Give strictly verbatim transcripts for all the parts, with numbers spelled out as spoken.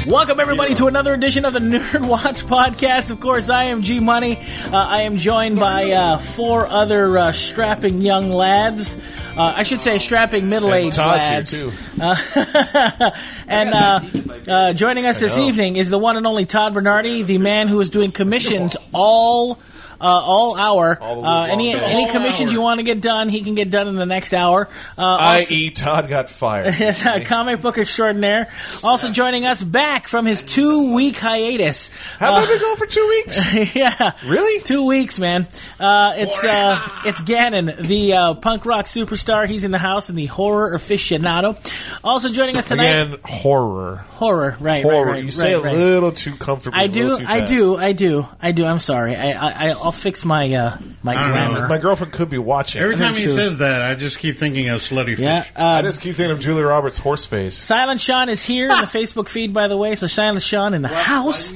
Welcome, everybody, to another edition of the Nerd Watch podcast. Of course, I am G Money. Uh, I am joined by uh, four other uh, strapping young lads. Uh, I should say strapping middle-aged lads. Here too. Uh, and uh, uh, joining us this evening is the one and only Todd Bernardi, the man who is doing commissions all Uh, all hour. All uh, any day. any All commissions hour. you want to get done, he can get done in the next hour. Uh, that is, Todd got fired. comic book extraordinaire. Also joining us back from his two-week hiatus. Have uh, I been going for two weeks? Yeah. Really? Two weeks, man. Uh, it's uh, it's Gannon, the uh, punk rock superstar. He's in the house and the horror aficionado. Also joining us tonight. Again, horror. Horror, right, Horror. right, right. You say right, it a right. little too comfortably. I do, too I fast. do, I do, I do. I'm sorry. I, I, I'll fix my uh, my I don't know. grammar. My girlfriend could be watching. Every time he true. says that, I just keep thinking of Slutty Fish. Yeah. I Uh, just keep thinking of Julia Roberts' horse face. Silent Sean is here in the Facebook feed, by the way. So Silent Sean in the house.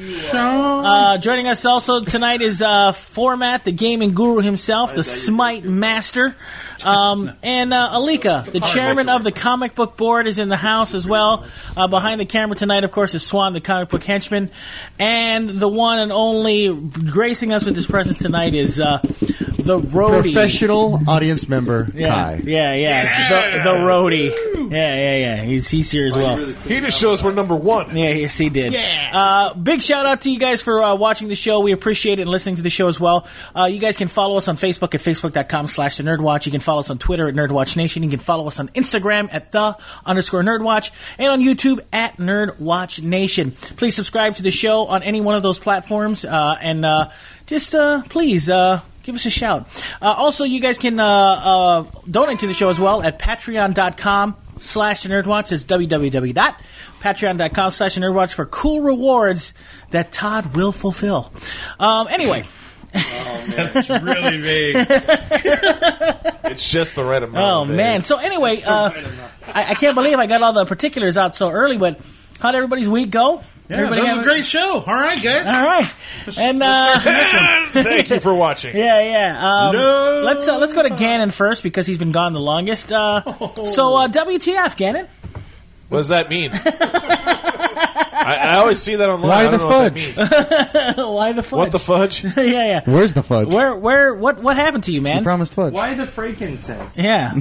Uh, joining us also tonight is uh, Format, the gaming guru himself, the Smite Master. Um, and uh, Alika, the chairman of the comic book board, is in the house as well. Uh, behind the camera tonight, of course, is Swan, the comic book henchman. And the one and only gracing us with his presence tonight is uh, the roadie. Professional audience member, Yeah, Kai. yeah, yeah. The, the roadie. Yeah, yeah, yeah. He's, he's here as well. He just shows we're number one. Yeah, yes, he did. Yeah. Uh, big shout out to you guys for uh, watching the show. We appreciate it and listening to the show as well. Uh, you guys can follow us on Facebook at facebook.com slash the Nerdwatch. You can follow us on Twitter at Nerdwatch Nation. You can follow us on Instagram at the underscore Nerdwatch and on YouTube at Nerdwatch Nation. Please subscribe to the show on any one of those platforms uh, and uh, just uh, please uh, give us a shout. Uh, also, you guys can uh, uh, donate to the show as well at patreon.com slash the Nerdwatch. It's www.patreon.com slash the Nerdwatch for cool rewards that Todd will fulfill. Um, anyway. That's really vague. It's just the right amount. Oh, of man. it. So anyway, uh, I, I can't believe I got all the particulars out so early, but how'd everybody's week go? Yeah, Everybody that was have a great show. All right, guys. All right. And, uh, Thank you for watching. yeah, yeah. Um, No. let's, uh, let's go to Gannon first because he's been gone the longest. Uh, so, uh, W T F, Gannon? What does that mean? I, I always see that online. Why I don't the know what fudge? that means. Why the fudge? What the fudge? yeah, yeah. Where's the fudge? Where, where, what, what happened to you, You man? promised fudge. Why the frankincense? Yeah.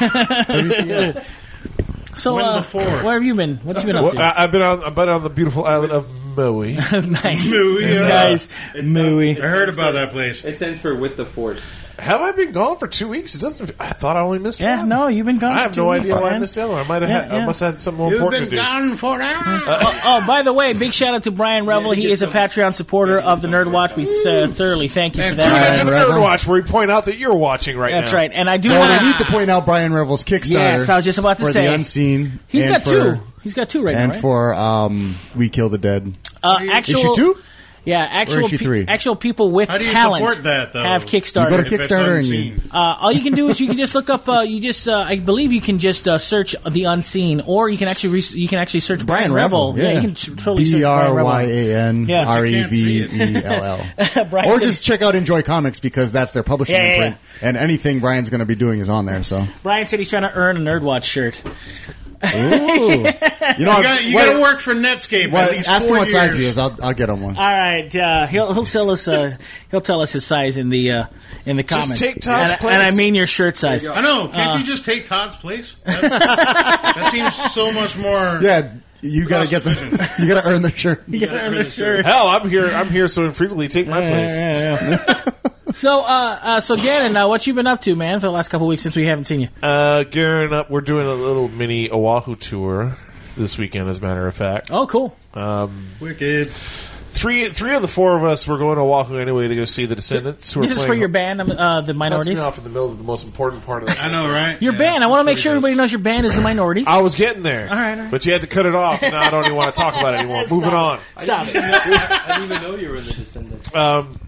So, When uh, before? where have you been? What you been up Well, to? I, I've been on. I've been on the beautiful island of Maui. nice, Mooey, yeah. nice, It sounds- mooey. it I heard sounds about for- that place. It stands for with the force. Have I been gone for two weeks? It doesn't. I thought I only missed Yeah, one. no, you've been gone. I for have two no weeks, idea why I man. missed the other one. I might have. Yeah, had, yeah. I must have had something more You've important been to do. gone for hours. Oh, oh, by the way, big shout out to Brian Revel. He is a Patreon supporter of the Nerd Watch. We uh, thoroughly thank you for And Tune that. into the Brian Nerd Revel. Watch, where we point out that you're watching right now. That's right, and I do Well, want we need to point out Brian Revel's Kickstarter. Yes, I was just about to for say. the Unseen. He's and got for, two. He's got two right And now, right? for um, We Kill the Dead. uh, actual, Issue two? Yeah, actual issue pe- three? actual people with How do you talent support that, though? have Kickstarter. You go to If it's Kickstarter and you- unseen. Uh, all you can do is you can just look up. Uh, you just, uh, I believe, you can just uh, search the Unseen, or you can actually re- you can actually search Brian, Brian Revel. Revel. Yeah, you can t- totally search B Brian R Revel. Y A N Yeah. R E You can't V see E L L. Brian Or said- just check out Enjoy Comics because that's their publishing Yeah, yeah, imprint. And anything Brian's going to be doing is on there. So, Brian said he's trying to earn a Nerdwatch shirt. Ooh. you know, You got you got to work for Netscape Well, at least ask him four what size he years. is. I'll, I'll get him one. All right, uh, he'll he'll tell us uh, he'll tell us his size in the uh, in the Just comments. take Todd's and, place. and I mean your shirt size. I know. Can't Uh, you just take Todd's place? That, that seems so much more. Yeah, you got to get the. You got to earn the shirt. You gotta earn the shirt. Hell, I'm here. I'm here so infrequently. Take my Yeah, place. yeah, yeah. So, uh, uh, so Gannon, uh, what you been up to, man, for the last couple of weeks since we haven't seen you? Uh, gearing up. We're doing a little mini Oahu tour this weekend, as a matter of fact. Oh, cool. Um, Wicked. three, three of the four of us were going to Oahu anyway to go see the Descendants. Who This are is for playing- your band, um, uh, the Cuts me Minorities. off in the middle of the most important part of the. I know, right? Your Yeah. band. I want to make sure Pretty everybody knows your band is the Minorities. I was getting there. All right, all right. But you had to cut it off. Now I don't even want to talk about it anymore. Moving on. Stop. I didn't even know you were the Descendants. Um,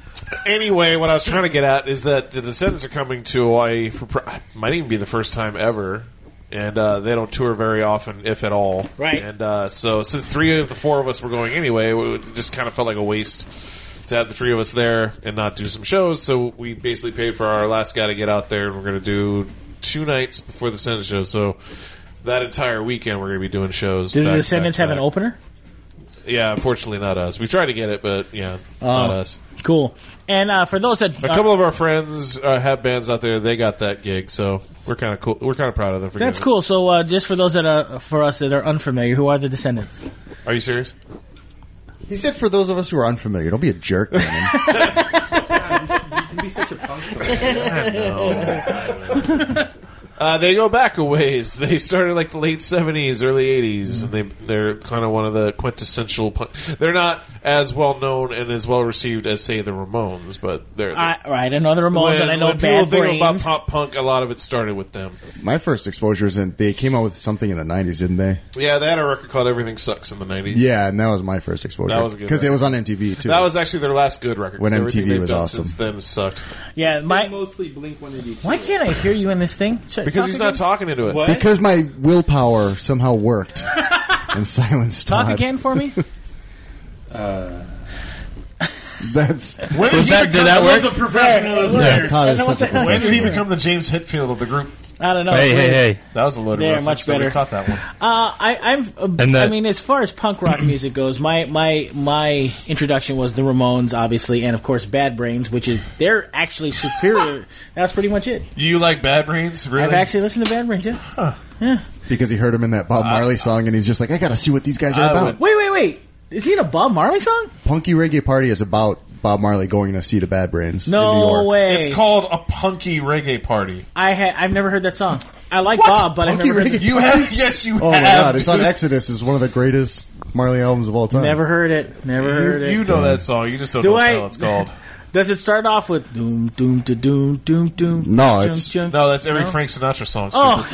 anyway, what I was trying to get at is that the Descendants are coming to Hawaii for pr- might even be the first time ever, and uh, they don't tour very often, if at all. Right. And uh, so, since three of the four of us were going anyway, it just kind of felt like a waste to have the three of us there and not do some shows. So we basically paid for our last guy to get out there, and we're going to do two nights before the Descendants show. So that entire weekend, we're going to be doing shows. Do the back to Descendants back have to an back. opener? yeah, unfortunately not us. We tried to get it, but yeah, not us. Cool. And uh, for those that A couple of our friends uh, have bands out there. They got that gig, so we're kind of cool. We're kind of proud of them. For that's getting cool. So uh, just for those that are for us that are unfamiliar, who are the Descendants? it. Are you serious? He said for those of us who are unfamiliar, don't be a jerk, man. You can be such a punk. Uh, they go back a ways. They started like the late seventies, early eighties, and they they're kind of one of the quintessential. Punk. They're not as well known and as well received as say the Ramones, but they're. I, right, I know the Ramones, when, and I know when Bad people think about Brains. pop punk, a lot of it started with them. My first exposure is in, they came out with something in the nineties, didn't they? Yeah, they had a record called "Everything Sucks" in the nineties. Yeah, and that was my first exposure. That was a good because it record. was on M T V too. That was actually their last good record. When 'cause M T V everything they've was done awesome. Since then sucked. Yeah, my. Mostly Blink one eighty-two. Why can't I hear you in this thing? Should I Because talk he's again? not talking into it. What? because my willpower somehow worked and silenced Talk Todd. again for me. Uh, That's When did, Was he that, did become, that the- work? The professionalism yeah, here. Todd is know such a what the hell- when did he professional. become the James Hetfield of the group? I don't know. Hey, It's hey, weird. hey. That was a loaded There, reference. much Nobody better. caught that one. Uh, I, I'm. Uh, And that- I mean, as far as punk rock music goes, my my my introduction was the Ramones, obviously, and of course Bad Brains, which is they're actually superior. That's pretty much it. You like Bad Brains? Really? I've actually listened to Bad Brains. Yeah. because he heard him in that Bob Marley song, and he's just like, I got to see what these guys are I about. would- Wait, wait, wait. Is he in a Bob Marley song? Punky Reggae Party is about Bob Marley going to see the Bad Brains in New No York. way. It's called a punky reggae party. I ha- I've never heard that song. I like Bob, but I've Punky never heard. Reggae You have? Yes, you Oh my have. god, it's on dude. Exodus. It's one of the greatest Marley albums of all time. Never heard it. Never heard You, it. you know that song. You just don't Do know what the I- hell it's called. Does it start off with doom doom to doom doom doom? No, junk, it's- junk? No, that's every No? Frank Sinatra song. Oh,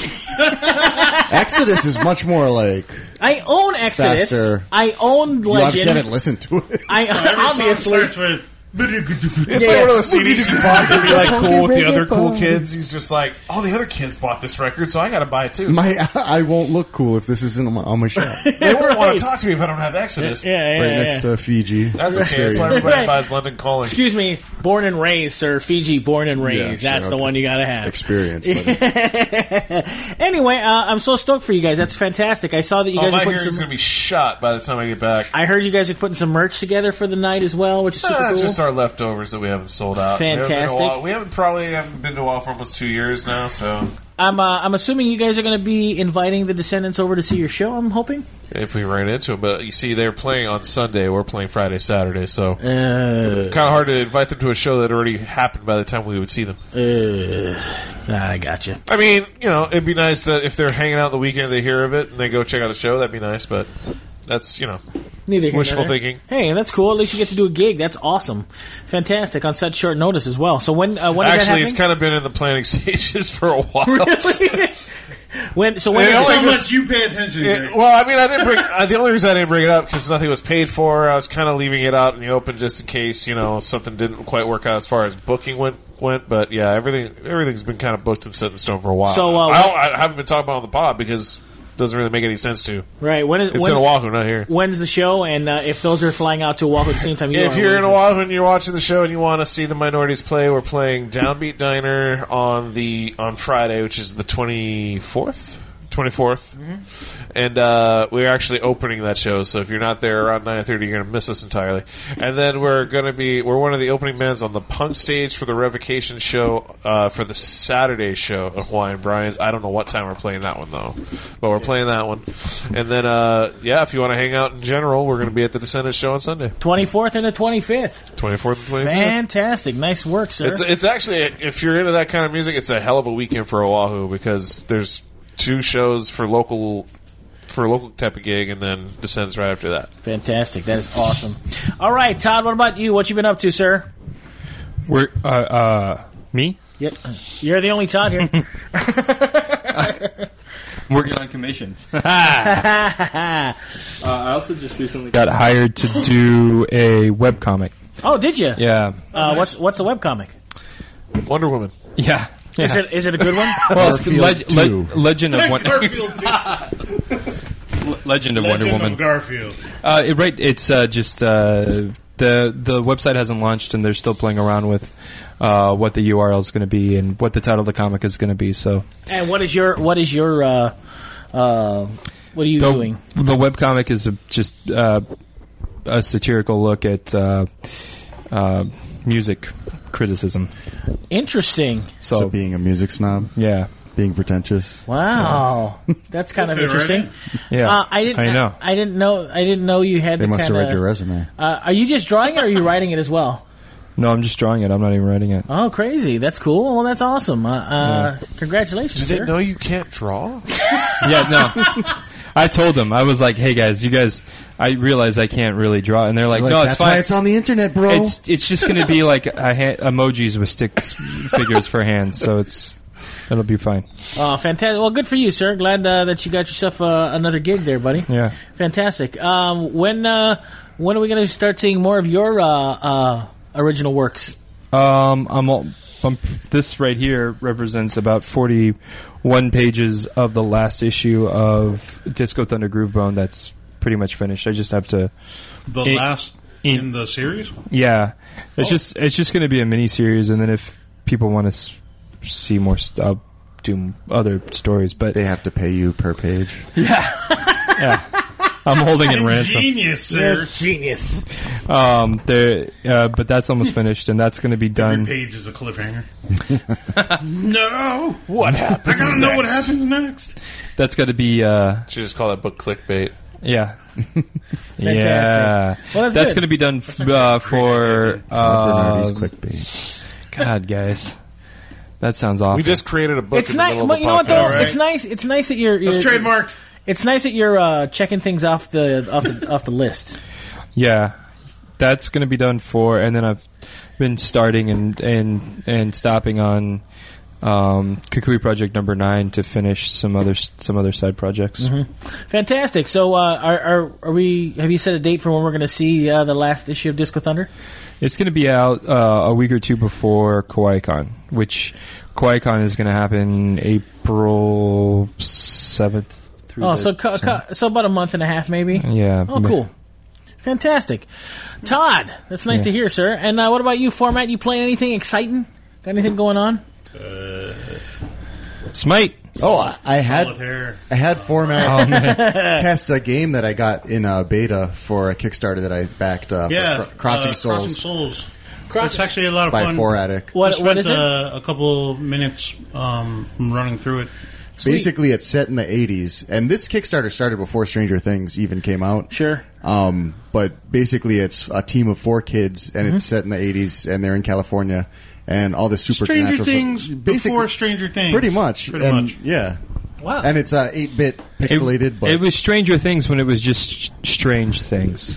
Exodus is much more like I own Exodus. Faster. I own you obviously Legend. haven't listened to it. I Every obviously. song starts with. It's Yeah. like one of those C Ds you bought to be like cool with the Reggae other cool party. kids. He's just like, oh, the other kids bought this record, so I got to buy it too. My, I won't look cool if this isn't on my, on my shelf. They won't want Right. to talk to me if I don't have Exodus. Yeah, yeah, right yeah. next to Fiji. That's okay. That's why Experience. everybody Right. buys London Calling. Excuse me, born and raised, sir. Fiji, born and raised. Yeah, sure, That's the okay. one you gotta have. Experience. buddy. Anyway, uh, I'm so stoked for you guys. That's fantastic. I saw that you Oh, guys my are putting hearing's some. going to be shot by the time I get back. I heard you guys are putting some merch together for the night as well, which is super Ah, cool. it's just our leftovers that we haven't sold out. We haven't been to a Fantastic. while- We haven't probably haven't been to a while for almost two years now. So I'm uh, I'm assuming you guys are going to be inviting the Descendants over to see your show. I'm hoping. if we ran into them, but you see, they're playing on Sunday. We're playing Friday, Saturday. So Uh, kind of hard to invite them to a show that already happened by the time we would see them. uh, I gotcha. I mean, you know, it'd be nice that if they're hanging out the weekend, they hear of it and they go check out the show. That'd be nice, but that's you know. Neither here Wishful nor there. thinking. Hey, that's cool. At least you get to do a gig. That's awesome, fantastic on such short notice as well. So when uh, when is Actually, that it's kind of been in the planning stages for a while. happening? when so when It is only it? How goes- much you pay attention to? It- well, I mean, I didn't bring. Uh, the only reason I didn't bring it up because nothing was paid for. I was kind of leaving it out in the open just in case you know something didn't quite work out as far as booking went. Went, but yeah, everything everything's been kind of booked and set in stone for a while. So, uh, I, don't, I haven't been talking about it on the pod because it doesn't really make any sense to. Right. When is It's when, in Oahu, not here. when's the show? And uh, if those are flying out to Oahu at the same time, you If are, you're in what is Oahu and you're watching the show and you want to see the minorities play, we're playing Downbeat Diner on the on Friday, which is the twenty-fourth. twenty-fourth. And uh, we're actually opening that show, so if you're not there around nine thirty, you're going to miss us entirely. And then we're going to be, we're one of the opening bands on the punk stage for the Revocation show uh, for the Saturday show at Hawaiian Brian's. I don't know what time we're playing that one, though. But we're playing that one. And then, uh, yeah, if you want to hang out in general, we're going to be at the Descendants show on Sunday. twenty-fourth and the twenty-fifth. twenty-fourth and twenty-fifth. Fantastic. Nice work, sir. It's it's actually, if you're into that kind of music, it's a hell of a weekend for Oahu because there's two shows for local for a local type of gig, and then Descends right after that. Fantastic. That is awesome. All right, Todd, what about you? What you been up to, sir? We're uh, uh, me Yep. You're the only Todd here. working on commissions. Uh, I also just recently Got hired to do a webcomic. Oh, did you? Yeah, Uh, what's what's the webcomic? Wonder Woman. yeah. Is it is it a good one? Well, it's Garfield leg- two. le- Legend of Wonder Garfield too. Legend of Wonder Legend Woman. of Garfield. Uh, it, right, it's uh, just uh, the the website hasn't launched, and they're still playing around with uh, what the U R L is going to be and what the title of the comic is going to be. So And what is your what is your uh, uh, what are you the, doing? the webcomic is a, just uh, a satirical look at uh, uh, music criticism. Interesting. So, So being a music snob, yeah, being pretentious. Wow, that's kind of Fit right interesting. in. yeah. Uh, I didn't. I know. I didn't know. I didn't know you had. They the must have kinda, read your resume. Uh, are you just drawing it, or are you writing it as well? No, I'm just drawing it. I'm not even writing it. Oh, crazy! That's cool. Well, that's awesome. Uh, uh, Congratulations, Do sir. they know you can't draw? Yeah, no. I told them. I was like, "Hey guys, you guys, I realize I can't really draw," and they're like, Like, "No, it's that's fine. why it's on the internet, bro. It's it's just going to be like a ha- emojis with stick figures for hands, so it's it'll be fine." Oh, fantastic! Well, good for you, sir. Glad uh, that you got yourself uh, another gig there, buddy. Yeah. Fantastic. Um, when uh, when are we going to start seeing more of your uh, uh, original works? Um, I'm, all, I'm this right here represents about forty-one pages of the last issue of Disco Thunder Groove Bone. That's pretty much finished. I just have to. The It- last it- in the series? Yeah, it's Oh. just it's just going to be a mini series, and then if people want to s- see more stuff, do other stories. But They have to pay you per page. yeah, I'm holding it ransom. Genius, sir. Genius. Um, there, uh, but that's almost finished, and that's going to be Every done. page is a cliffhanger. No! What happens? I gotta know what next? happens next. That's got to be. Uh, Should just call that book clickbait. Yeah. Yeah. Well, that's that's good. going to be done f- uh, for. Todd Uh, Bernardi's clickbait. God, guys. That sounds awful. We just created a book It's in the nice. middle of But the you know what? podcast. Though Right. it's nice. It's nice that you're. you're That's trademarked. It's nice that you're uh, checking things off the off the off the list. Yeah. That's going to be done for. And then I've been starting and, and, and stopping on um, Kukui Project number nine to finish some other some other side projects. Fantastic. So, uh, are, are are we? Have you set a date for when we're going to see uh, the last issue of Disco Thunder? It's going to be out uh, a week or two before KawaiiCon, which KawaiiCon is going to happen April seventh. Through Oh, the so co- co- so about a month and a half, maybe. Yeah. Oh, cool. Fantastic. Todd, that's nice Yeah. to hear, sir. And uh, what about you, Format? You playing anything exciting? Got anything going on? Smite. Oh, I, I had Solitaire. I had Format test a game that I got in a beta for a Kickstarter that I backed uh, Yeah. for Cro- Crossing uh, Souls Crossing Souls. Cross- It's actually a lot of by fun. Foratic. What Just what spent, is it? Uh, a couple minutes um, running through it. Basically, it's set in the eighties, and this Kickstarter started before Stranger Things even came out. Sure. Um, but basically, it's a team of four kids, and it's set in the eighties, and they're in California, and all the supernatural Stranger Things stuff. before Stranger Things. pretty much, Pretty and, much. Yeah, Wow. and it's uh, eight bit It, pixelated. but it was Stranger Things when it was just strange things.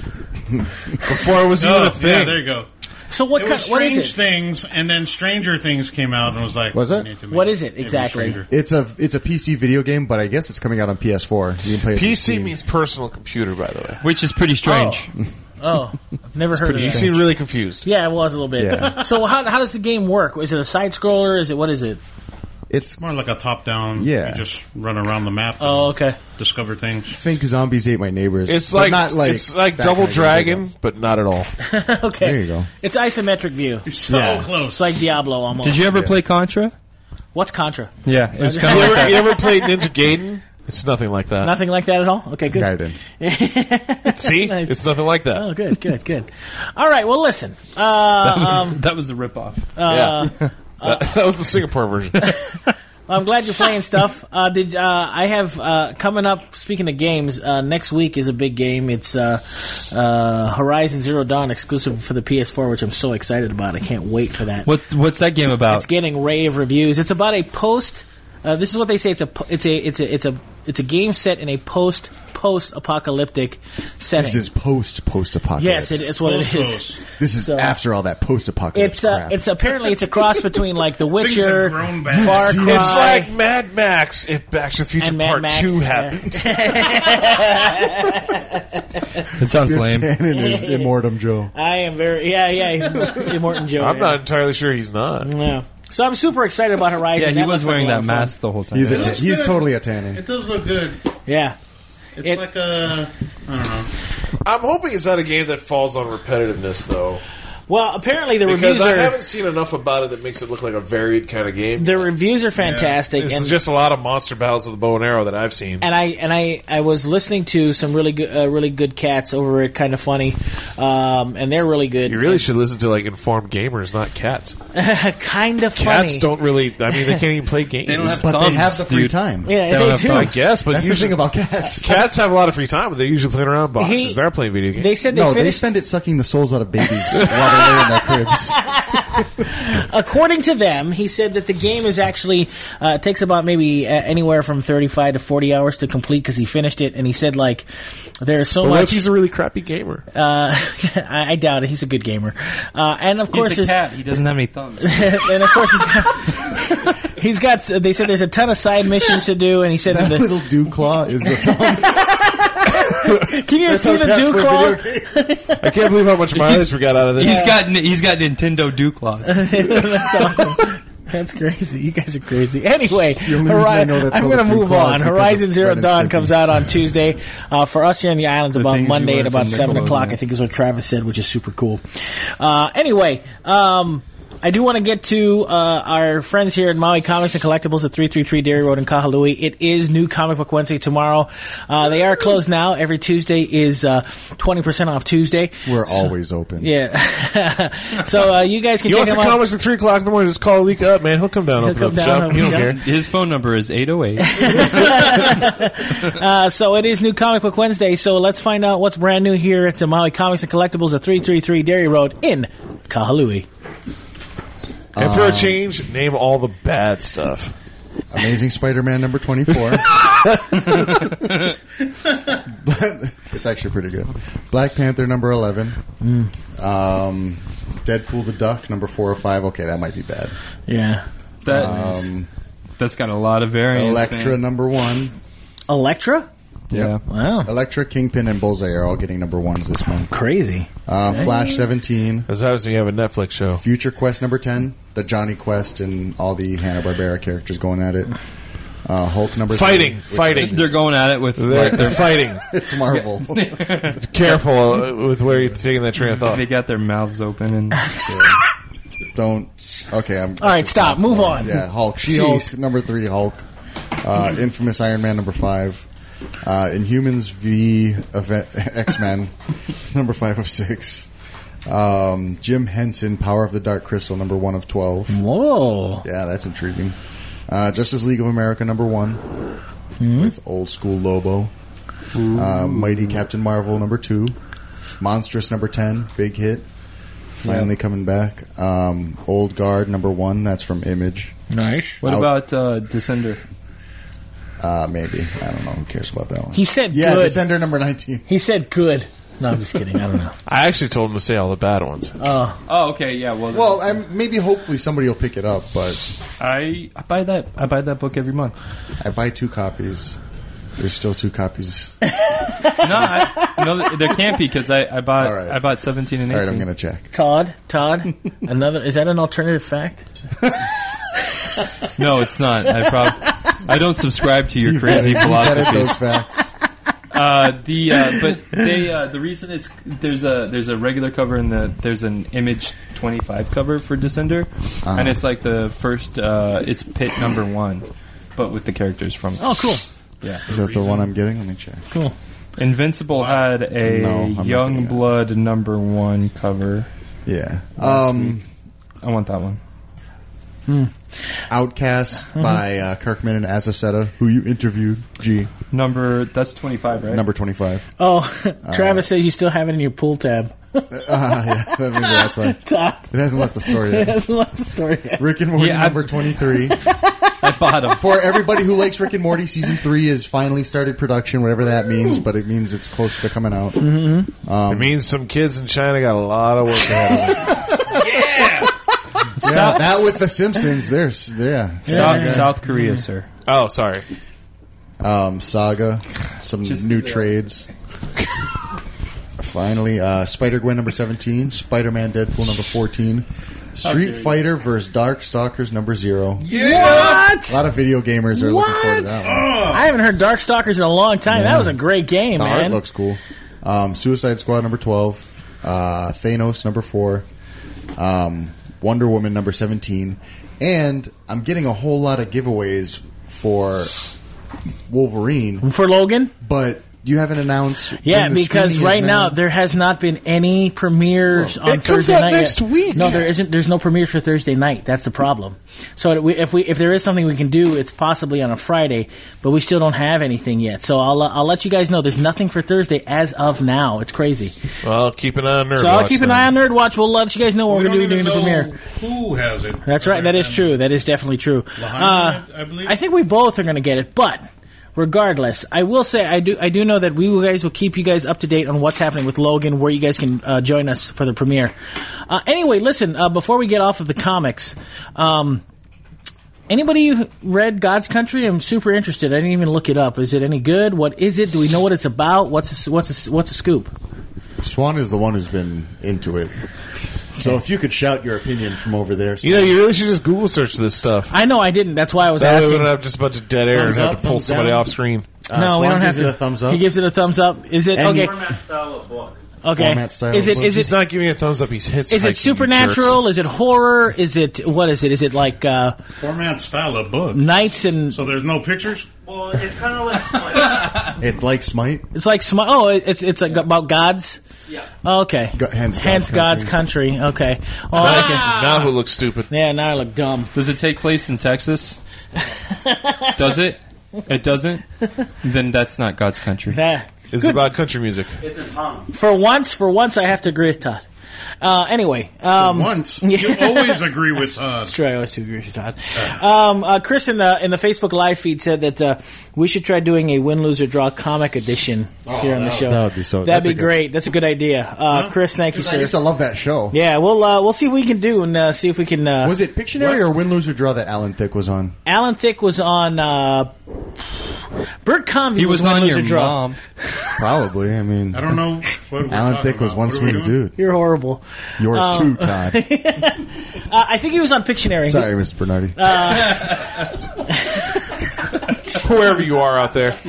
Before it was even Oh, a thing. yeah, there you go. so what It kind, was what is Strange it? Things, and then Stranger Things came out and was like, Was it? we need to make What is it maybe exactly? Stranger. it's a it's a P C video game, but I guess it's coming out on P S four. You can play it P on C Steam. means personal computer, by the way. Which is pretty strange. Oh, I've never heard of You that. seem really confused. Yeah, it was a little bit. Yeah. So how how does the game work? Is it a side scroller? Is it what is it? It's More like a top-down. Yeah. You just run around the map. and Oh, okay. Discover things. think Zombies Ate My Neighbors. It's but like, not like it's like that Double kind of game. Dragon, but not at all. Okay. There you go. It's isometric view. So Yeah. close. It's like Diablo almost. Did you ever Yeah. play Contra? What's Contra? Yeah, it was You kind You of like ever, you that. ever played Ninja Gaiden? It's nothing like that. Nothing like that at all. Okay, good. Gaiden. See? Nice. It's nothing like that. Oh, good, good, good. All right. Well, listen. Uh, That was, um, that was the ripoff. uh, yeah. that, that was the Singapore version. I'm glad you're playing stuff. Uh, did uh, I have uh, coming up? Speaking of games, uh, next week is a big game. It's uh, uh, Horizon Zero Dawn exclusive for the P S four, which I'm so excited about. I can't wait for that. What What's that game about? It's getting rave reviews. It's about a post. Uh, this is what they say. It's a. po- It's a. It's a. It's a. It's a game set in a post post apocalyptic setting. This is post post apocalypse. yes, it, it's what it Post, is. post. This is so- after all that post apocalypse It's uh, crap. it's apparently it's a cross between like The Things Witcher, have grown back. Far Cry. It's like Mad Max if Back to the Future And Mad Part Max, two yeah. happened. It sounds lame. Tannen is Immortum Joe. I am very yeah yeah. He's Morton Joe. I'm yeah. not entirely sure he's not. Yeah. So I'm super excited about Horizon. Yeah, he That was looks like wearing a lot that of fun. mask the whole time. He's a It ta- looks he's good. totally a Tannen. It does look good. Yeah. It's It- like a, I don't know. I'm hoping it's not a game that falls on repetitiveness, though. Well, apparently the Because reviews I are haven't seen enough about it that makes it look like a varied kind of game. the reviews are fantastic, It's and just a lot of monster battles with the bow and arrow that I've seen. and I and I, I was listening to some really good uh, really good cats over at Kind of Funny, um, and they're really good. You really should listen to like informed gamers, not cats. Kind of funny. Cats don't really. I mean, they can't even play games. They don't have But thumbs, they have the free dude. time. Yeah, They they, don't have do. fun. I guess, but That's the usually thing about cats. cats have a lot of free time, but they usually play around boxes. He- They're playing video games. They said they No, they finished. spend it sucking the souls out of babies while they lay in their cribs. According to them, he said that the game is actually uh, takes about maybe uh, anywhere from thirty-five to forty hours to complete because he finished it, and he said like there's so But what if much. he's a really crappy gamer? Uh, I, I doubt it. He's a good gamer, uh, and of course, He's a there's- cat. He doesn't have any thumbs. and of course he's got, he's got. They said there's a ton of side missions to do, and he said That that little dew claw is the the, can you That's see how the cats dew play claw? video games. I can't believe how much mileage we got out of this. He's got he's got Nintendo Dew Claws. That's awesome. That's crazy. You guys are crazy. Anyway, The only reason I know that's I'm called going to the Dew move Claw is on. because Horizon of Zero Ren and Dawn Stimpy. comes out on Tuesday. Uh, for us here in the islands, The about things you Monday learn at about from seven Nickelodeon. o'clock. I think is what Travis said, which is super cool. Uh, anyway, um, I do want to get to uh, our friends here at Maui Comics and Collectibles at three thirty-three Dairy Road in Kahului. It is New Comic Book Wednesday tomorrow. Uh, they are closed now. Every Tuesday is uh, twenty percent off Tuesday. We're always open. Yeah. So uh, you guys can He check wants them to out. comics at three o'clock in the morning. Just call Leaka up, man. He'll come down, He'll open come up the down, shop. open He don't the care. shop. His phone number is eight oh eight. Uh, so it is New Comic Book Wednesday. So let's find out what's brand new here at the Maui Comics and Collectibles at three thirty-three Dairy Road in Kahului. And for a change, name all the bad stuff. Amazing Spider-Man number twenty-four. But it's actually pretty good. Black Panther number eleven. Um, Deadpool the Duck number four or five. Okay, that might be bad. Yeah. That Um, that's got a lot of variants. Elektra man. number one. Electra? Yeah. Wow. Elektra, Kingpin, and Bullseye are all getting number ones this month. Crazy. Uh, Flash seventeen. As happens when you have a Netflix show. Future Quest number ten. The Johnny Quest and all the Hanna-Barbera characters going at it. Uh, Hulk number Fighting, three, fighting. They're going at it with They're, they're fighting. It's Marvel. Careful uh, with where you're taking that train of thought. they got their mouths open and Don't. Okay, I'm. All right, stop. Move on. Yeah, Hulk. She-Hulk Jeez. number three. Hulk. Uh, Infamous Iron Man number five. Uh, Inhumans v Eve- X-Men number five of six. Um, Jim Henson, Power of the Dark Crystal number one of twelve. Whoa. Yeah, that's intriguing. Uh, Justice League of America number one with old school Lobo. Uh, Mighty Captain Marvel number two. Monstrous number ten, big hit. Finally coming back. Um, Old Guard number one, that's from Image. Nice. what Out. about uh, Descender? Uh, maybe. I don't know. Who cares about that one? He said yeah, good. Descender number nineteen. He said good. No, I'm just kidding. I don't know. I actually told him to say all the bad ones. Oh, Oh, okay, yeah. Well, Well, I'm, maybe hopefully somebody will pick it up, but I I buy that I buy that book every month. I buy two copies. There's still two copies. No, I, no, there can't be because I, I bought All right. I bought seventeen and All eighteen. right, I'm going to check. Todd. Todd. Another. Is that an alternative fact? No, it's not. I prob- I don't subscribe to your crazy You've vetted philosophies. those facts. Uh, the uh, but they uh, the reason is there's a there's a regular cover and the there's an Image twenty-five cover for Descender, Uh-huh. and it's like the first uh, it's pit number one, but with the characters from Oh, cool. yeah. Is that the one I'm getting? Let me check. Cool. Invincible had a No, I'm not Young getting it. Blood number one cover. Yeah. Um, I want that one. Outcast by uh, Kirkman and Azaceta, who you interviewed. G Number that's twenty-five, right? number twenty-five. Oh, Travis says you still have it in your pool tab. Uh, yeah, that maybe that's why Todd. it hasn't left the story yet. Hasn't left the story yet. Rick and Morty Yeah, I- number twenty-three. I bought them. For everybody who likes Rick and Morty, season three has finally started production, whatever that means, but it means it's close to coming out. it means some kids in China got a lot of work ahead of them. Yeah, that with the Simpsons. There's yeah, South, South Korea, sir. Oh, sorry. um, Saga, some Just new the- trades. Finally, uh, Spider Gwen number seventeen, Spider Man Deadpool number fourteen, Street Fighter versus Dark Stalkers number zero. What? A lot of video gamers are looking forward to that one. I haven't heard Darkstalkers in a long time. That was a great game, The art man. looks cool. Um, Suicide Squad number twelve, uh, Thanos number four, um, Wonder Woman number seventeen, and I'm getting a whole lot of giveaways for Wolverine. For Logan? But you haven't announced. Yeah, when the because screening is right now there has not been any premieres on It comes Thursday out night next yet. week. No, there isn't. There's no premieres for Thursday night. That's the problem. So we, if we if there is something we can do, it's possibly on a Friday, but we still don't have anything yet. So I'll uh, I'll let you guys know. There's nothing for Thursday as of now. It's crazy. Well, keep an eye on Nerd So I'll Watch keep an then. eye on Nerd Watch. We'll let you guys know what We we're don't going to be even doing the know premiere. who has it. That's right. That is true. That is definitely true. Lahaina, I believe. I think we both are going to get it, but regardless, I will say I do I do know that we will guys will keep you guys up to date on what's happening with Logan, where you guys can uh, join us for the premiere. Uh, anyway, listen, uh, before we get off of the comics, um, anybody read God's Country? I'm super interested. I didn't even look it up. Is it any good? What is it? Do we know what it's about? What's a, what's a, what's a scoop? Swan is the one who's been into it. So if you could shout your opinion from over there. You know, you really should just Google search this stuff. I know I didn't. That's why I was That way we asking. don't have just a bunch of dead air Thumbs and have up, to pull thumbs somebody down? off screen. Uh, no, we Swan don't have gives to. it a thumbs up. He gives it a thumbs up. Is it And okay? Format style of book. Okay. Format style Is it book. is He's it not giving me a thumbs up. He's hits. is it supernatural? Is it horror? Is it what is it? Is it like uh, Format style of book. knights and So there's no pictures? Well, it's kind of like Smite. It's like Smite. it's like sm- oh it's it's like about gods. Yeah. Oh, okay. Go- hence God's Hence God's country. Okay. Oh, I like it. Now who looks stupid? Yeah, now I look dumb. Does it take place in Texas? Does it? It doesn't? Then that's not God's country. Yeah. It's about country music. It's in Hong. For once, for once, I have to agree with Todd. Uh, anyway, um, Once. You always agree with uh, That's true. I always do agree with you, Todd. Um, uh, Chris in the in the Facebook live feed said that uh, we should try doing a win, lose, or draw comic edition here on the show. that would be so- That'd that's be a good- great. That's a good idea. Uh, Chris, thank you, I sir. used to love that show. Yeah, we'll uh, we'll see what we can do and uh, see if we can. Uh, Was it Pictionary or Win, Lose, or Draw that Alan Thicke was on? Alan Thicke was on. Uh, Bert Convy He was Win, on Lose, your or draw. mom. Probably. I mean, I don't know what we're Alan talking Thicke was about. one What are we sweet doing? dude. You're horrible. Yours Um, too, Todd. Uh, I think he was on Pictionary. Sorry, Mister Bernardi. Whoever you are out there.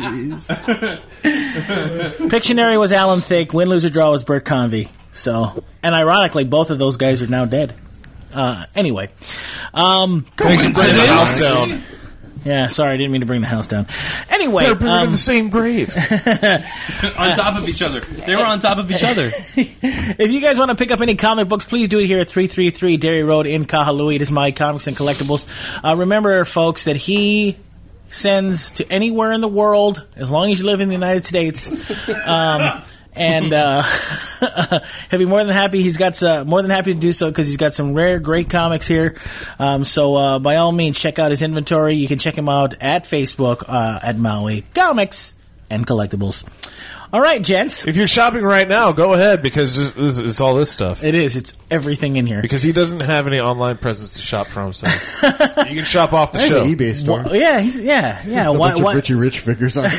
Pictionary was Alan Thicke. Win, Lose, or Draw was Bert Convy. So, and ironically, both of those guys are now dead. Uh, anyway, um, Thanks for bringing the house down. yeah. Sorry, I didn't mean to bring the house down. Anyway, They're bringing um, in the same grave. On top of each other. They were on top of each other. if you guys want to pick up any comic books, please do it here at three thirty-three Dairy Road in Kahului. It is My Comics and Collectibles. Uh, remember, folks, that he sends to anywhere in the world, as long as you live in the United States. Um, and uh, he'll be more than happy. He's got uh, more than happy to do so because he's got some rare, great comics here. Um, so uh, by all means, check out his inventory. You can check him out at Facebook uh, at Maui Comics and Collectibles. All right, gents. If you're shopping right now, go ahead because it's, it's, it's all this stuff. It is. It's everything in here. Because he doesn't have any online presence to shop from, so you can shop off the I have show. an eBay store. Well, yeah, he's, yeah, yeah. a Why, bunch why, of Richie Rich figures on it.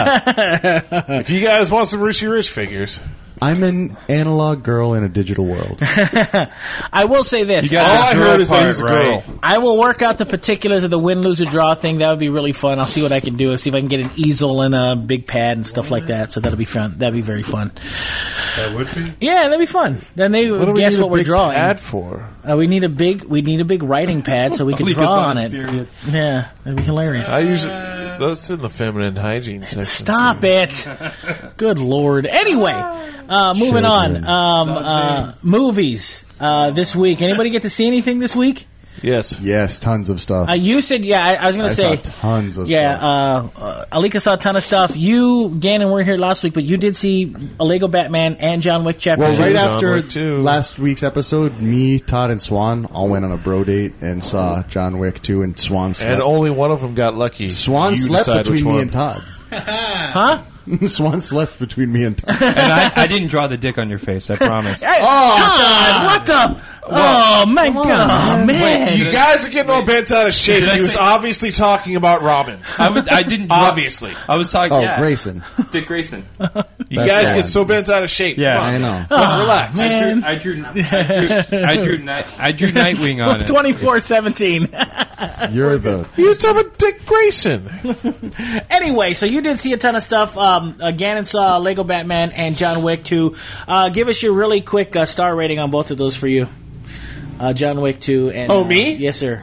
Yeah. If you guys want some Richie Rich figures, I'm an analog girl in a digital world. I will say this. You got all the I girl heard is that part he's a right. girl. I will work out the particulars of the win, lose, or draw thing. That would be really fun. I'll see what I can do. I'll see if I can get an easel and a big pad and stuff like that. So that'll be fun. That'd be very fun. That would be. Yeah, that'd be fun. Then they What would do we guess need a what we're big drawing. Pad for? Uh, we need a big. We need a big writing pad so we can Believe draw it's on this it. period. Yeah, that'd be hilarious. I usually that's in the feminine hygiene section. Stop so- it! Good lord. Anyway, uh, moving on. Children. Um, uh, movies uh, this week. Anybody get to see anything this week? Yes. Yes, tons of stuff. Uh, you said, yeah. I, I was going I to say, saw tons of yeah. stuff. Uh, uh, Alika saw a ton of stuff. You, Gannon, weren't here last week, but you did see a Lego Batman and John Wick Chapter Well, Two. right John after Wick two. last week's episode, me, Todd, and Swan all went on a bro date and saw John Wick two, and Swan slept. And only one of them got lucky. Swan You slept decide which between me one. and Todd. Huh? Swan slept between me and Todd. And I, I didn't draw the dick on your face, I promise. Hey, Todd, what the? Oh, my God, man. You guys are getting all bent out of shape. Did I He was say- obviously talking about Robin. I, would, I didn't draw, Obviously. I was talking. Oh, yeah. Grayson. Dick Grayson. You That's guys the get one. so bent out of shape. Yeah. Come on. I know. Well, relax. man. I drew. I drew. I drew, Night, I drew Nightwing on it. twenty-four seventeen. You're the... You was talking about Dick Grayson. Anyway, so you did see a ton of stuff. Um, uh, Gannon saw Lego Batman and John Wick two. Uh, give us your really quick uh, star rating on both of those for you. uh, John Wick two. And, Oh, uh, me? Yes, sir.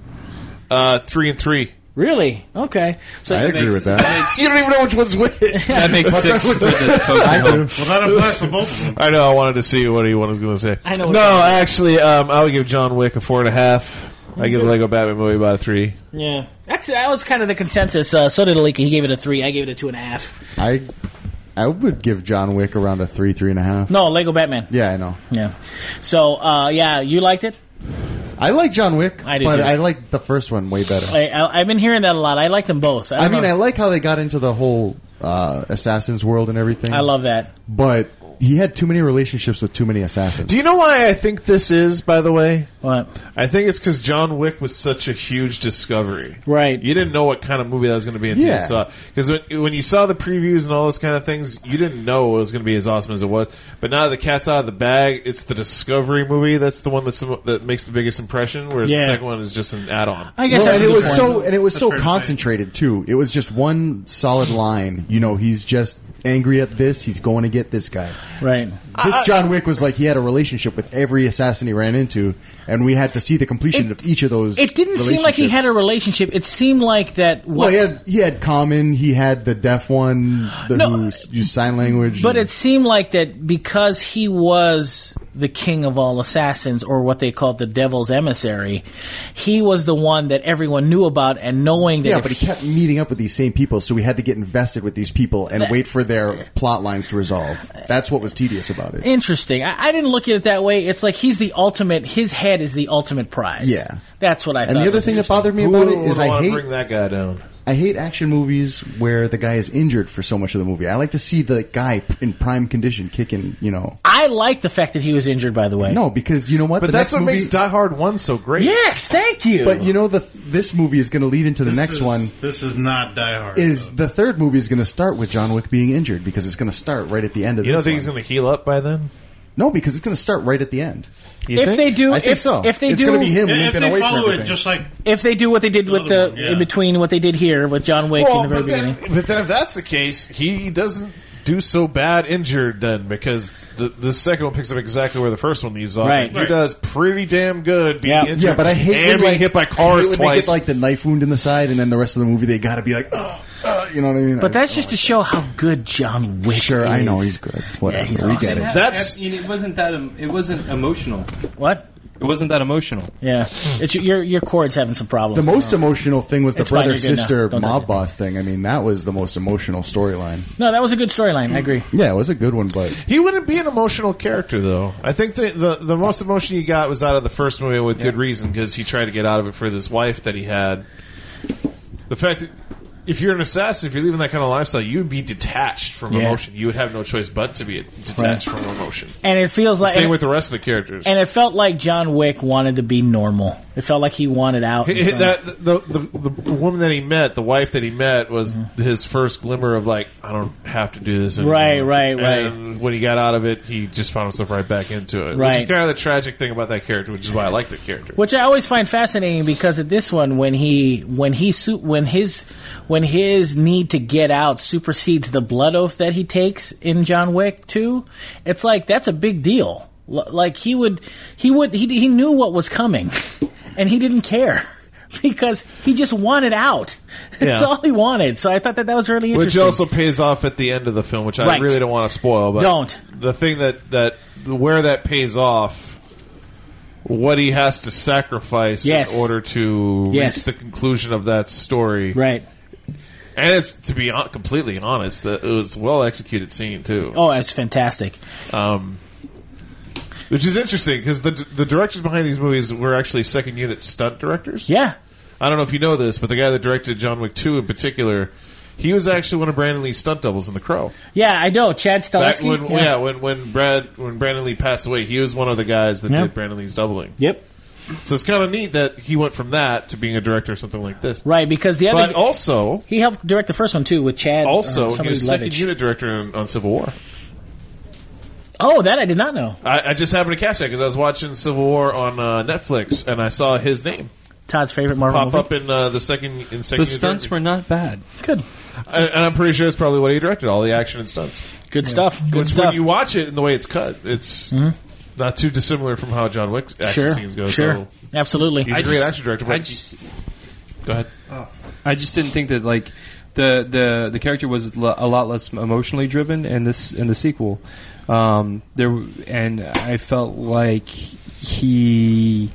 Uh, three and three. Really? Okay. So I it agree makes- with that. You don't even know which one's which. That makes six for the I post do. Well, that applies for both of them. I know. I wanted to see what he was going to say. I know what No, you're saying. actually, um, I would give John Wick a four and a half. I give the Lego Batman movie about a three. Yeah. That's, that was kind of the consensus. Uh, so did Alika. He gave it a three. I gave it a two and a half. I I would give John Wick around a three, three and a half. No, Lego Batman. Yeah, I know. Yeah. So, uh, yeah, you liked it? I like John Wick, I do but too. I like the first one way better. I, I, I've been hearing that a lot. I like them both. I, I don't mean, know. I like how they got into the whole uh, Assassin's world and everything. I love that. But he had too many relationships with too many assassins. Do you know why I think this is, by the way? What? I think it's because John Wick was such a huge discovery. Right. You didn't know what kind of movie that was going to be until Yeah. you saw it. Because when, when you saw the previews and all those kind of things, you didn't know it was going to be as awesome as it was. But now that the cat's out of the bag, it's the Discovery movie that's the one that's the, that makes the biggest impression, whereas Yeah. the second one is just an add-on. I guess Well, that's and a it good was point. so and it was That's so fair to say. concentrated too. It was just one solid line. You know, he's just angry at this. He's going to get this guy. Right. This John Wick was like he had a relationship with every assassin he ran into, and we had to see the completion It- of each of those. It didn't seem like he had a relationships. relationship. It seemed like that. Well, What, he had he had Common. He had the deaf one, the No. who s- used sign language. but it seemed like that because he was the king of all assassins, or what they called the devil's emissary, he was the one that everyone knew about, and knowing that yeah, if but he kept meeting up with these same people, so we had to get invested with these people and That- wait for their plot lines to resolve. That's what was tedious about it. Interesting. I, I didn't look at it that way. It's like he's the ultimate. His head is the ultimate prize. Yeah. That's what I. And thought the other was thing that interesting. bothered me Who about it would is I want to hate bring that guy down? I hate action movies where the guy is injured for so much of the movie. I like to see the guy in prime condition kicking, you know. I like the fact that he was injured. By the way. No, because you know what? But The that's next what movie, makes Die Hard one so great. Yes. Thank you. But you know, the this movie is going to lead into the This next is- one. This is not Die Hard. Is though. the third movie is going to start with John Wick being injured because it's going to start right at the end of You don't this think one. he's going to heal up by then? No, because it's going to start right at the end. You if think? they do, I think if, so. if they it's do, going to be him if limping they away from follow it everything. just like if they do what they did with the Another one, yeah. in between what they did here with John Wick Well, in the very but, then, beginning. but then if that's the case, he doesn't do so bad injured then, because the the second one picks up exactly where the first one leaves off. Right. He Right. does pretty damn good being Yeah. injured. Yeah, but I hate and when, being like, hit by I cars hate when twice. They get like the knife wound in the side, and then the rest of the movie they got to be like, oh, uh, you know what I mean? But that's I, just to show how good John Wick sure. is. I know he's good. Whatever, Yeah, he's we awesome. get it. That's- it wasn't that um, it wasn't emotional. What? It wasn't that emotional. Yeah, it's your your, your chord's having some problems. The most emotional thing was the It's fine, brother you're good now. sister Don't touch mob it. boss thing. I mean, that was the most emotional storyline. No, that was a good storyline. I agree. Yeah, it was a good one, but He wouldn't be an emotional character, though. I think the the, the most emotion you got was out of the first movie with good reason, because he tried to get out of it for this wife that he had. The fact that if you're an assassin, if you're living that kind of lifestyle, you would be detached from Yeah. emotion. You would have no choice but to be detached from emotion. And it feels like Same and, with the rest of the characters. and it felt like John Wick wanted to be normal. It felt like he wanted out. He- in he- front. that the, the the woman that he met, the wife that he met, was his first glimmer of like, I don't have to do this anymore. Right, right, right. And when he got out of it, he just found himself right back into it. Which Right. is kind of the tragic thing about that character, which is why I like that character. Which I always find fascinating, because of this one, when he when he su- when his when his need to get out supersedes the blood oath that he takes in John Wick two, it's like that's a big deal. L- like he would he would he he knew what was coming, and he didn't care. Because he just wanted out. That's Yeah. all he wanted. So I thought that that was really Which interesting. also pays off at the end of the film, which I Right. really don't want to spoil. But Don't. The thing that, that where that pays off, what he has to sacrifice Yes. in order to Yes. reach the conclusion of that story. Right. And it's, to be hon- completely honest, that it was well executed scene too. Oh, it's fantastic. Um, which is interesting because the the directors behind these movies were actually second unit stunt directors. Yeah. I don't know if you know this, but the guy that directed John Wick two in particular, he was actually one of Brandon Lee's stunt doubles in The Crow. Yeah, I know. Chad Back Stahelski. when, yeah. when when Brad when Brandon Lee passed away, he was one of the guys that Yeah. did Brandon Lee's doubling. Yep. So it's kind of neat that he went from that to being a director of something like this. Right, because the other But also, he helped direct the first one too with Chad. also uh, he somebody was second Levitch. unit director on, on Civil War. Oh, that I did not know. I, I just happened to catch that because I was watching Civil War on uh, Netflix and I saw his name Todd's favorite Marvel pop movie. up in uh, the second in second. The unit stunts directing. were not bad. Good, and, and I'm pretty sure it's probably what he directed, all the action and stunts. good stuff. Good Which stuff. when you watch it and the way it's cut, it's not too dissimilar from how John Wick's action Sure, scenes go. sure, So absolutely. he's a I great just- action director. But I just, go ahead. I just didn't think that like the the the character was lo- a lot less emotionally driven in this in the sequel. Um, there and I felt like he.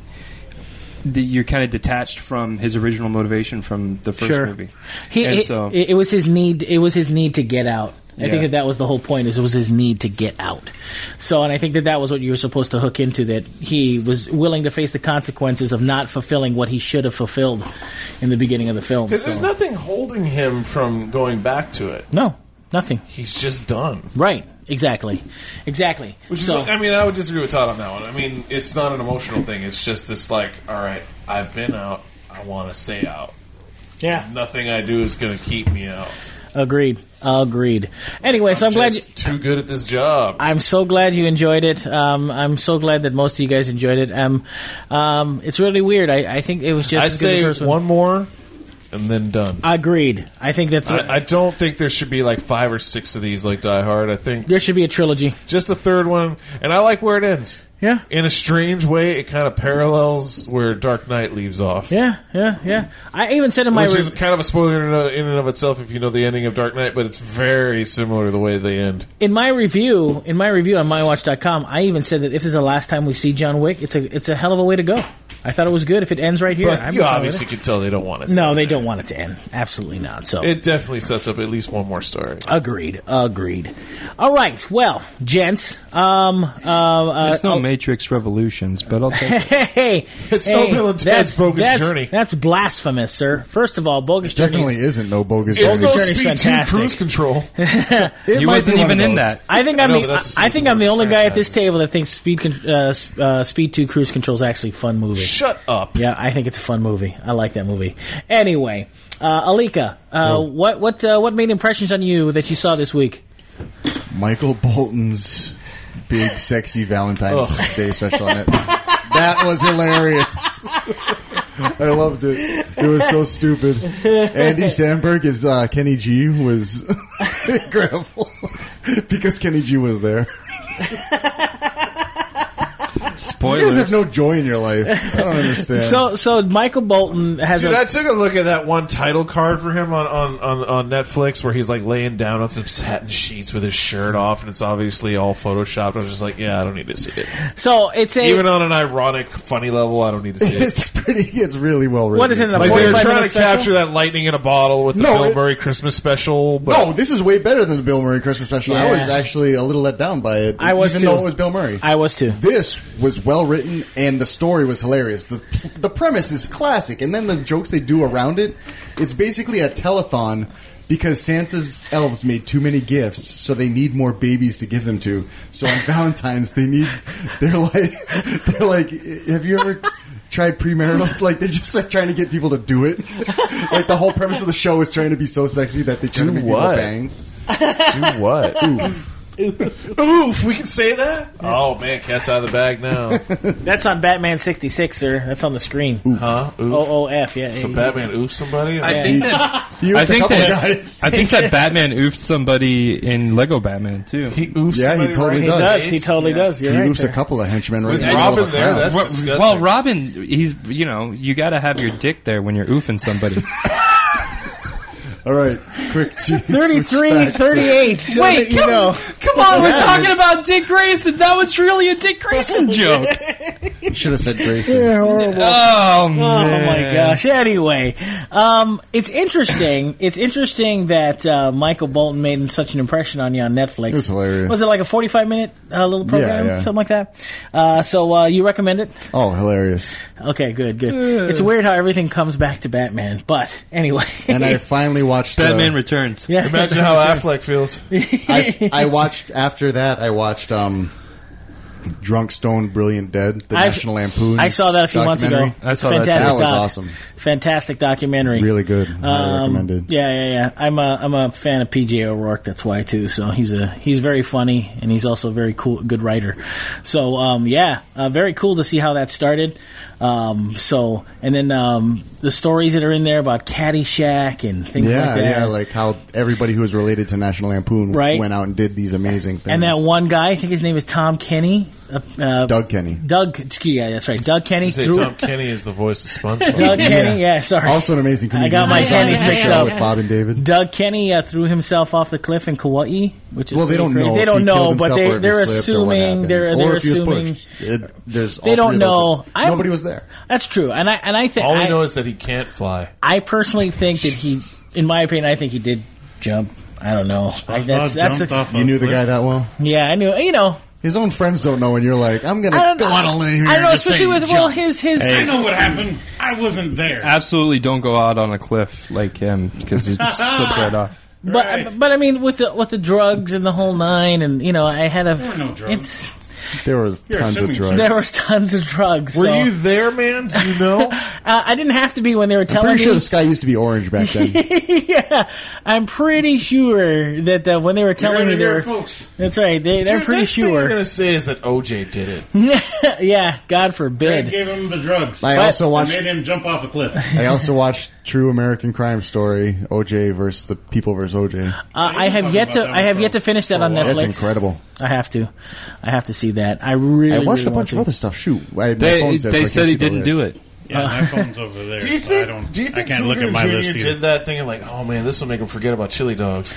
The, you're kind of detached from his original motivation from the first Sure. movie. He, and it, so, it was his need. It was his need to get out. I Yeah. think that that was the whole point. Is it was his need to get out. So, and I think that that was what you were supposed to hook into. That he was willing to face the consequences of not fulfilling what he should have fulfilled in the beginning of the film. Because So- there's nothing holding him from going back to it. no, nothing. He's just done. Right. Exactly. Exactly. Which so, is, I mean, I would disagree with Todd on that one. I mean, it's not an emotional thing. It's just this, like, all right, I've been out. I want to stay out. yeah. Nothing I do is going to keep me out. Agreed. Agreed. Anyway, so I'm glad. You, Just too good at this job. I'm so glad you enjoyed it. Um, I'm so glad that most of you guys enjoyed it. Um, um, it's really weird. I, I think it was just I as good as say the first one one. more, and then done. Agreed. I think that th- I, I don't think there should be like five or six of these like Die Hard. I think there should be a trilogy. just a third one, and I like where it ends. Yeah. In a strange way, it kind of parallels where Dark Knight leaves off. Yeah, yeah, yeah. I even said in my Which re- is kind of a spoiler in and- in and of itself if you know the ending of Dark Knight, but it's very similar to the way they end. in my review in my review on my watch dot com, I even said that if this is the last time we see John Wick, it's a it's a hell of a way to go. I thought it was good if it ends right here. But I'm you fine with obviously it. can tell they don't want it to No, end they there. don't want it to end. Absolutely not. So It definitely sets up at least one more story. agreed, agreed. All right, well, gents, um, uh, uh, it's no oh, Matrix Revolutions, but I'll take it. hey, It's hey, no Bill and Ted's that's- Bogus that's- Journey. That's blasphemous, sir. First of all, Bogus Journey. Definitely isn't no bogus. It's journey. no Journey's Speed two fantastic. Cruise Control. It He might wasn't be one even of in those. that. I think I I'm know, the but that's the I think sequel I'm the to only guy at this franchises. table that thinks Speed Con- uh, s- uh, Speed Two Cruise Control is actually a fun movie. Shut up. Yeah, I think it's a fun movie. I like that movie. Anyway, uh, Alika, uh, what what uh, what made impressions on you that you saw this week? Michael Bolton's big, sexy Valentine's Day special on it. That was hilarious. I loved it. It was so stupid. Andy Samberg as uh, Kenny G was incredible because Kenny G was there. You guys Spoilers. have no joy in your life. I don't understand. So so Michael Bolton has Dude, a I took a look at that one title card for him on, on, on, on Netflix where he's like laying down on some satin sheets with his shirt off, and it's obviously all photoshopped. I was just like, yeah, I don't need to see it. so it's a Even on an ironic, funny level, I don't need to see it. it's pretty. It's really well written. What is it, It's a Like like they were forty-five trying minute to special? capture that lightning in a bottle with the No, Bill it- Murray Christmas special. But No, this is way better than the Bill Murray Christmas special. I Yeah. was actually a little let down by it, I was even too. though it was Bill Murray. I was too. This was well written, and the story was hilarious. The the premise is classic, and then the jokes they do around it. It's basically a telethon because Santa's elves made too many gifts, so they need more babies to give them to. So on Valentine's, they need. They're like, they're like. Have you ever tried premarital? Like they're just like trying to get people to do it. Like the whole premise of the show is trying to be so sexy that they try Do to make what? people bang. do what? Oof. Oof, we can say that? Oh, man, cat's out of the bag now. That's on Batman sixty-six, sir. That's on the screen. Huh? Oof. O O F, yeah. So he's- Batman oof somebody? I think that You I have a think couple that of guys. I think that Batman oofed somebody in Lego Batman too. he oofs Yeah, he somebody totally right He in the does. does. face? He totally does. You're He right, moves sir. a couple of henchmen right With in the middle of Robin the there, crowd. that's Well, disgusting. well, Robin, he's you know you got to have your dick there when you're oofing somebody. All right, quick. thirty-three, thirty-eight. So Wait, that you come, know. come on, we're Yeah, talking man. about Dick Grayson. That was really a Dick Grayson joke. Should have said Grayson. They're horrible. Oh Oh man! my gosh! Anyway, um, it's interesting. It's interesting that uh, Michael Bolton made such an impression on you on Netflix. It was hilarious. Was it like a forty-five minute uh, little program, Yeah, yeah. something like that? Uh, so uh, you recommend it? Oh, hilarious! Okay, good, good. It's weird how everything comes back to Batman, but anyway. And I finally watched the- Batman Returns. yeah. Imagine how Affleck feels. I, I watched after that. I watched um, Drunk, Stone, Brilliant, Dead, the I've- National Lampoon. I saw that a few months ago. I saw that Fantastic That was doc. awesome. Fantastic documentary. Really good. Highly Um, recommended. Yeah, yeah, yeah. I'm a I'm a fan of P J O'Rourke. That's why too. So he's a he's very funny and he's also a very cool, good writer. So um, yeah, uh, very cool to see how that started. Um, so and then um, the stories that are in there about Caddyshack and things Yeah, like that. yeah, like how everybody who was related to National Lampoon Right. went out and did these amazing things. and that one guy, I think his name is Tom Kenny. uh, uh, Doug Kenny. Doug, yeah, that's right. Doug Kenny Say threw Tom Kenny is the voice of SpongeBob. Doug Kenny, yeah, sorry. Also an amazing comedian. I got my He's on Kennys the mixed show up. with Bob and David. Doug Kenny uh, threw himself off the cliff in Kauai, which is Well, they pretty don't crazy. know. They if don't he know, killed but himself they or if he they're slipped or what assuming happened. they're Or they're if he was assuming pushed. It, there's They all don't three of those know. are- I'm- Nobody was there. that's true, and I and I think All we I, know is that he can't fly. I personally think that he, in my opinion, I think he did jump. I don't know. I, that's that's jumped a, off You a knew the cliff. guy that well? yeah. I knew. You know. His own friends don't know, and you're like, I'm going I to don't go on a limb here. I don't know, and just say especially with he well jumped. his his. I know what happened. I wasn't there. Absolutely don't go out on a cliff like him because he slips right off. But Right. but I mean with the with the drugs and the whole nine and you know I had a There were no drugs. it's There was You're tons of assuming drugs. there was tons of drugs. Were so- you there, man? Do you know? Uh, I didn't have to be when they were I'm telling pretty sure me. the sky used to be orange back then. Yeah, I'm pretty sure that uh, when they were telling me they there, were. folks. That's right. They they're Dude, pretty next thing you're sure. going to say is that O J did it. Yeah, God Greg forbid. gave him the drugs. I But also I watched. made him jump off a cliff. I also watched True American Crime Story, O J versus the People versus O J. Uh, I have yet to. I have yet to finish that on For a while. Netflix. That's incredible. I have to. I have to see that. I really. I watched really a bunch of want other stuff. Shoot, I, my They, phone's dead, so they I said can't he see the didn't do list. it. Yeah, my phone's over there. Do you so think? I don't. do you I think can't look Cougar at my Junior list either. did that thing and like, oh man, this will make him forget about chili dogs,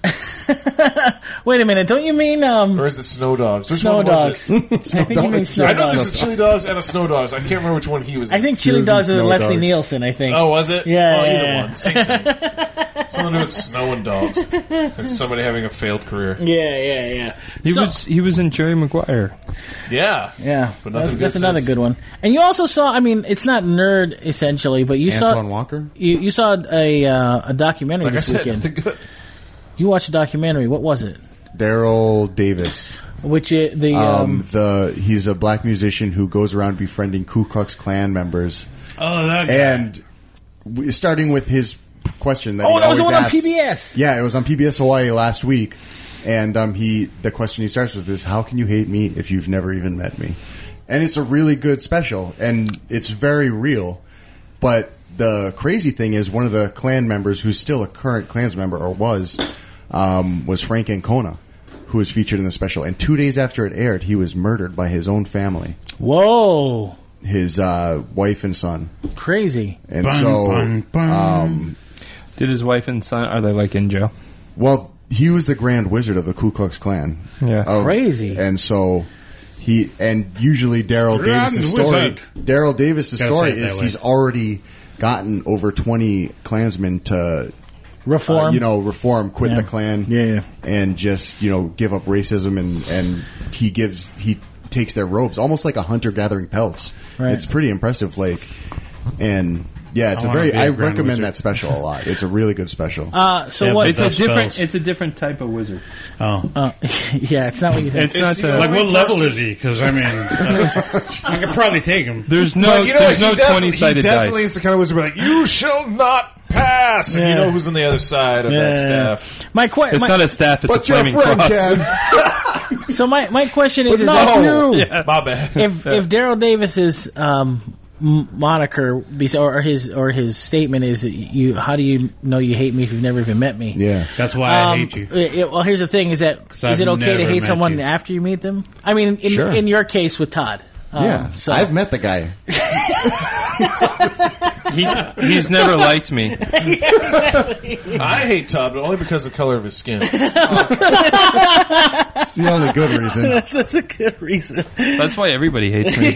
to. Wait a minute. Don't you mean um, or is it snow dogs? Which snow one was dogs? it? I think you mean snow I know there's dogs. a chili dogs and a snow dogs. I can't remember which one he was. In. I think chili Here's the dogs is snow Leslie dogs. Nielsen. I think. Oh, was it? Yeah, Well, either yeah, yeah. one, same thing. Something to do with snow and dogs, and somebody having a failed career. Yeah, yeah, yeah. He So- was he was in Jerry Maguire. Yeah, Yeah, But that's, nothing that's good another since. good one. And you also saw. I mean, it's not nerd essentially, but you Antoine saw. Walker. You, you saw a uh, a documentary like I this said, weekend. nothing good. You watched a documentary. What was it? Daryl Davis. Which it, the um, Um, the he's a black musician who goes around befriending Ku Klux Klan members, Oh, that guy. and w- starting with his question that Oh, he that was the always one on asks- P B S. Yeah, it was on P B S Hawaii last week, and um, he the question he starts with is, "How can you hate me if you've never even met me?" And it's a really good special, and it's very real. But the crazy thing is, one of the Klan members, who's still a current Klans member or was, um, was Frank Ancona, who was featured in the special. And two days after it aired, he was murdered by his own family, whoa, his uh, wife and son. crazy. And Bun, so, bun, bun. Um, Did his wife and son are they like in jail? well, he was the Grand Wizard of the Ku Klux Klan. Yeah. Of- Crazy. And so he and usually Daryl Grand Davis's story. Wizard. Daryl Davis's Gotta story say it that is way. he's already gotten over twenty Klansmen to Reform. uh, you know, reform, quit Yeah. the Klan, Yeah, yeah. and just you know give up racism, and and he gives he takes their robes almost like a hunter gathering pelts. Right. It's pretty impressive, like, and yeah, it's I a wanna very be a I Grand recommend Wizard. that special a lot. It's a really good special. Uh, so Yeah, what? It's a Those different spells. it's a different type of wizard. Oh. uh, yeah, it's not what you think. It's, It's not the the, Like, what only level person- is he? Because, I mean, I could probably take him. there's no Like, you know, there's he no definitely- twenty sided He definitely dice. is the kind of wizard where like, you shall not pass, and you Yeah. know who's on the other side of Yeah, that yeah. staff. my que- It's my, not a staff, it's but a your flaming friend cross. can. so my, my question is, is no. that Yeah, my bad. if if Daryl Davis's um, m- moniker be- or his or his statement is that you how do you know you hate me if you've never even met me? Yeah. That's why I Um, hate you. it- it- well, here's the thing: is that is I've it okay to never hate met someone you. after you meet them? I mean, in, Sure. in your case with Todd. Um, Yeah, so I've met the guy. He, he's never liked me. I hate Todd, but only because of the color of his skin. It's the only good reason. that's, that's a good reason. That's why everybody hates me.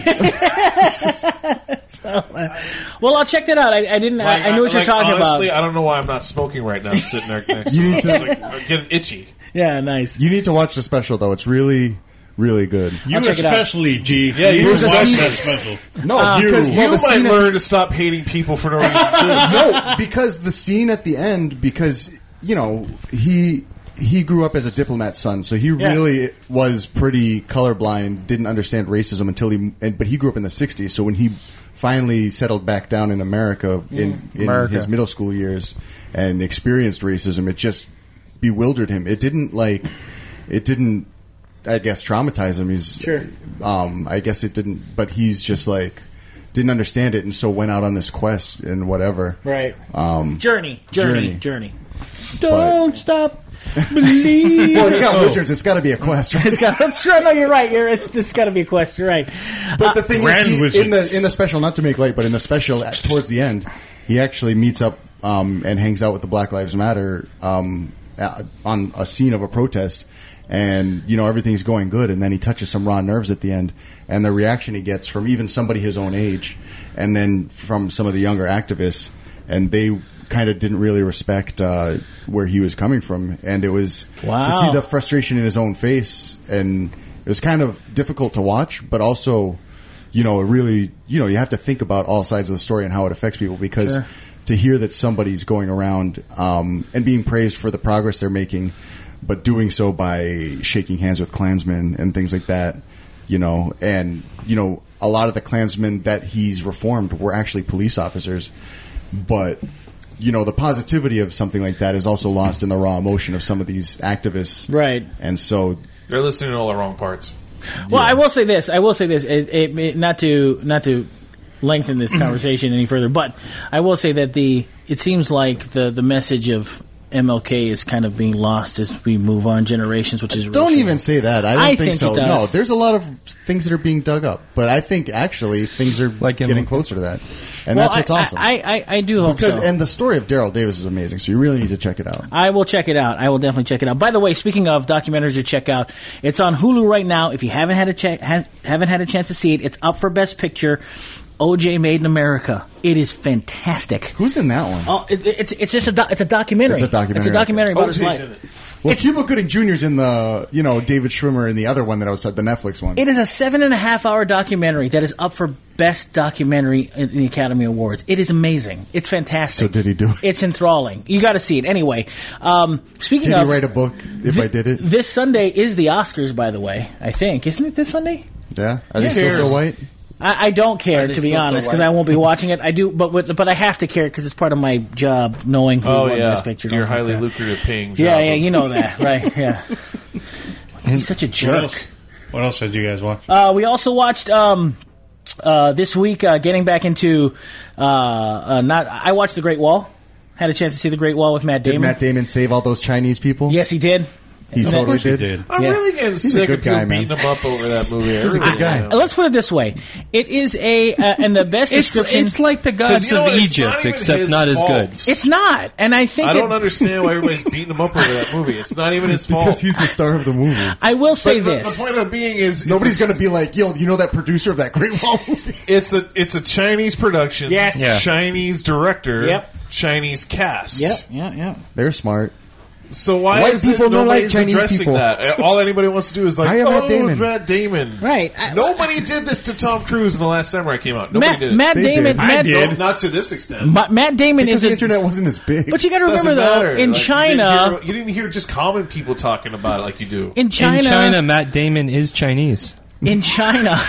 Well, I'll check that out. I, I didn't. Like, I, I knew what you're like, talking honestly, about. I don't know why I'm not smoking right now, sitting there next You to need him. to- It's like, I'm getting itchy. Yeah, nice. You need to watch the special though. It's really, really good. You check it out. especially, G. Yeah, you you was a watch scene- that special. No, Uh, because You well, the might scene at- learn to stop hating people for no reason, too. no, because the scene at the end, because you know he he grew up as a diplomat's son, so he Yeah. really was pretty colorblind, didn't understand racism until he. And, but he grew up in the sixties, so when he finally settled back down in America in, in America. his middle school years and experienced racism, it just bewildered him. It didn't like it didn't. I guess traumatize him. He's Sure. Um, I guess it didn't, but he's just like didn't understand it, and so went out on this quest and whatever. Right. Um, Journey, journey, Journey. journey. Don't stop. Believe. Well, you got wizards. It's got to be a quest, right? It's got, sure, no, you're right. You're, it's, it's got to be a quest. You're right. But the thing is, Grand he, in wizards. the in the special, not to make light, but in the special, at, towards the end, he actually meets up um, and hangs out with the Black Lives Matter um, uh, on a scene of a protest, and you know everything's going good, and then he touches some raw nerves at the end, and the reaction he gets from even somebody his own age, and then from some of the younger activists, and they kind of didn't really respect uh, where he was coming from, and it was Wow. to see the frustration in his own face, and it was kind of difficult to watch, but also, you know, it really, you know, you have to think about all sides of the story and how it affects people, because Sure. to hear that somebody's going around um, and being praised for the progress they're making, but doing so by shaking hands with Klansmen and things like that, you know, and, you know, a lot of the Klansmen that he's reformed were actually police officers, but you know, the positivity of something like that is also lost in the raw emotion of some of these activists. Right. And so, They're listening to all the wrong parts. Well, I will say this. I will say this. It, it, it, not to not to lengthen this conversation any further, but I will say that the it seems like the the message of M L K is kind of being lost as we move on generations, which is a real don't shame. even say that. I don't I think, think so. it does. No, there's a lot of things that are being dug up, but I think actually things are Like in- getting closer to that, and Well, that's what's I, awesome. I, I, I do hope because so. and the story of Daryl Davis is amazing, so you really need to check it out. I will check it out. I will definitely check it out. By the way, speaking of documentaries to check out, it's on Hulu right now. If you haven't had a check, ha- haven't had a chance to see it, it's up for Best Picture. O J Made in America. It is fantastic. Who's in that one? Oh, it, it's it's just a do- it's a documentary. It's a documentary, It's a documentary okay. about his O J's life. in it. Well, Cuba Gooding Junior's in the, you know, David Schwimmer in the other one that I was talking, the Netflix one. It is a seven and a half hour documentary that is up for Best Documentary in the Academy Awards. It is amazing. It's fantastic. So did he do it? It's enthralling. You got to see it. Anyway, um, speaking Did of, he write a book if I did it? this Sunday is the Oscars, by the way. I think isn't it this Sunday? Yeah. Are they Who still so cares? white? I, I don't care, they to be still so honest, because white? I won't be watching it. I do, but but, but I have to care because it's part of my job, knowing who Oh, won yeah. Best Picture. Your Don't highly care. lucrative paying job. Yeah, yeah, you know that, right? Yeah. He's such a What jerk. else? What else did you guys watch? Uh, we also watched um, uh, this week. Uh, getting back into uh, uh, not, I watched The Great Wall. Had a chance to see The Great Wall with Matt Did Damon. Matt Damon save all those Chinese people? Yes, he did. He Of totally Of course he did. did. I'm Yeah. really getting a sick good of people guy, man. beating him up over that movie. He's a good guy. Uh, Let's put it this way: it is a uh, and the best It's, description. it's like the gods you know of what? It's Egypt, not even except his not as fault. good. It's not, and I think I don't it- understand why everybody's beating him up over that movie. It's not even his fault. Because he's the star of the movie. I will say But the, this. the point of being is it's Nobody's a- going to be like, yo, you know that producer of that Great Wall movie? It's a it's a Chinese production. Yes. Yeah. Chinese director. Yep. Chinese cast. Yep, yeah, yeah. They're smart. So why White is people it don't like nobody's Chinese addressing people. that? All anybody wants to do is like, Hire oh, Matt Damon." it's Matt Damon. Right. I- Nobody did this to Tom Cruise in The Last Samurai came out. Nobody Matt, did it. Matt They Damon. did. Matt, I did. Not to this extent. Ma- Matt Damon Because is the a. internet wasn't as big. But you got to Doesn't remember though, matter. in Like, China, you didn't, hear, you didn't hear just common people talking about it like you do. in China, In China, Matt Damon is Chinese. in China,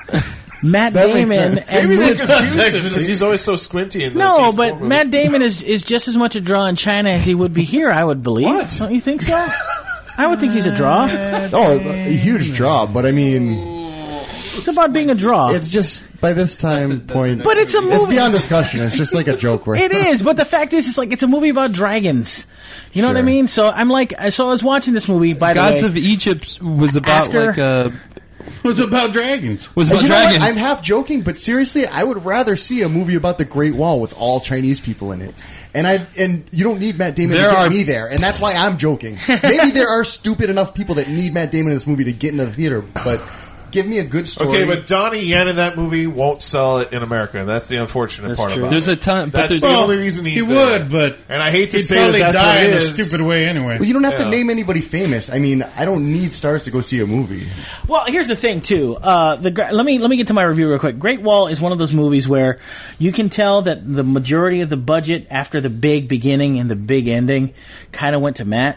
Matt That makes Damon sense. and Maybe they Luke- confuse him because he's always so squinty. In the no, Jason but Bourne Matt movies. Damon is, is just as much a draw in China as he would be here. I would believe. What? Don't you think so? I would think he's a draw. Oh, a huge draw, but I mean, It's about being a draw. it's just by this time point. But it's a It's movie. beyond discussion. It's just like a joke, right? It is, but the fact is, it's like it's a movie about dragons. You know what I Sure. mean? So I'm like, so I was watching this movie. By Gods the way, of Egypt was about After- like a It was about dragons. was You about know what? dragons. I'm half joking, but seriously, I would rather see a movie about the Great Wall with all Chinese people in it. And I and you don't need Matt Damon There to get are- me there, and that's why I'm joking. Maybe there are stupid enough people that need Matt Damon in this movie to get into the theater, but give me a good story. Okay, but Donnie Yen in that movie won't sell it in America. And that's the unfortunate That's part true. about There's it. a ton, but That's there's, the Well, only reason he's he there. would, but And I hate to he'd say that probably that's die what it in a is. stupid way anyway. Well, you don't have Yeah. to name anybody famous. I mean, I don't need stars to go see a movie. well, here's the thing too. Uh, the gra- let me let me get to my review real quick. Great Wall is one of those movies where you can tell that the majority of the budget after the big beginning and the big ending kind of went to Matt.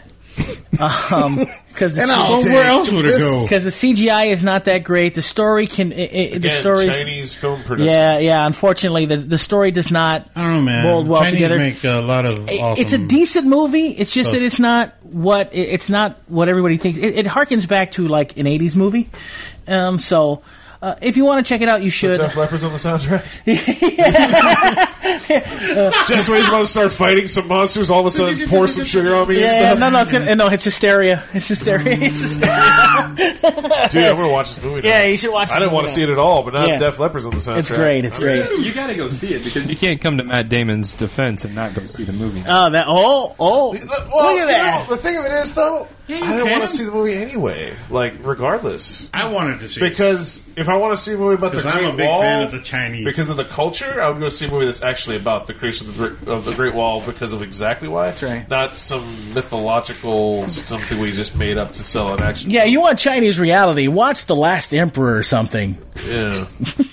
Um, because the, And C- I'll Well, take where else would it this. go? 'cause the C G I is not that great. The story can it, it, the Again, story. Chinese film production. Yeah, yeah. Unfortunately, the the story does not I don't know, man. mold well Chinese together. make a lot of It- awesome. It's a decent movie. It's just stuff. that it's not what it, it's not what everybody thinks. It, it harkens back to like an eighties movie. Um, so uh, if you want to check it out, you should. Jeff Lepper's on the soundtrack. Just when he's about to start fighting some monsters, all of a sudden pour some sugar on me Yeah, and yeah, stuff. no, no, it's gonna, no, it's hysteria. It's hysteria. It's hysteria. Dude, I'm gonna watch this movie now. Yeah, you should watch. I didn't want to see it at all, but now Yeah. Def Leppard's on the soundtrack. It's great. It's great. You gotta go see it because you can't come to Matt Damon's defense and not go see the movie. Oh, that. Oh, oh. Well, Look you at that. know, the thing of it is, though, Yeah, you I didn't can. want to see the movie anyway. Like, regardless, I wanted to see it. because if I want to see a movie about the Because Great I'm a big Wall, fan of the Chinese. because of the culture, I would go see a movie that's actually about the creation of the, Great- of the Great Wall because of exactly why. That's right. Not some mythological something we just made up to sell an action. Yeah, you want Chinese reality? Watch The Last Emperor or something. Yeah.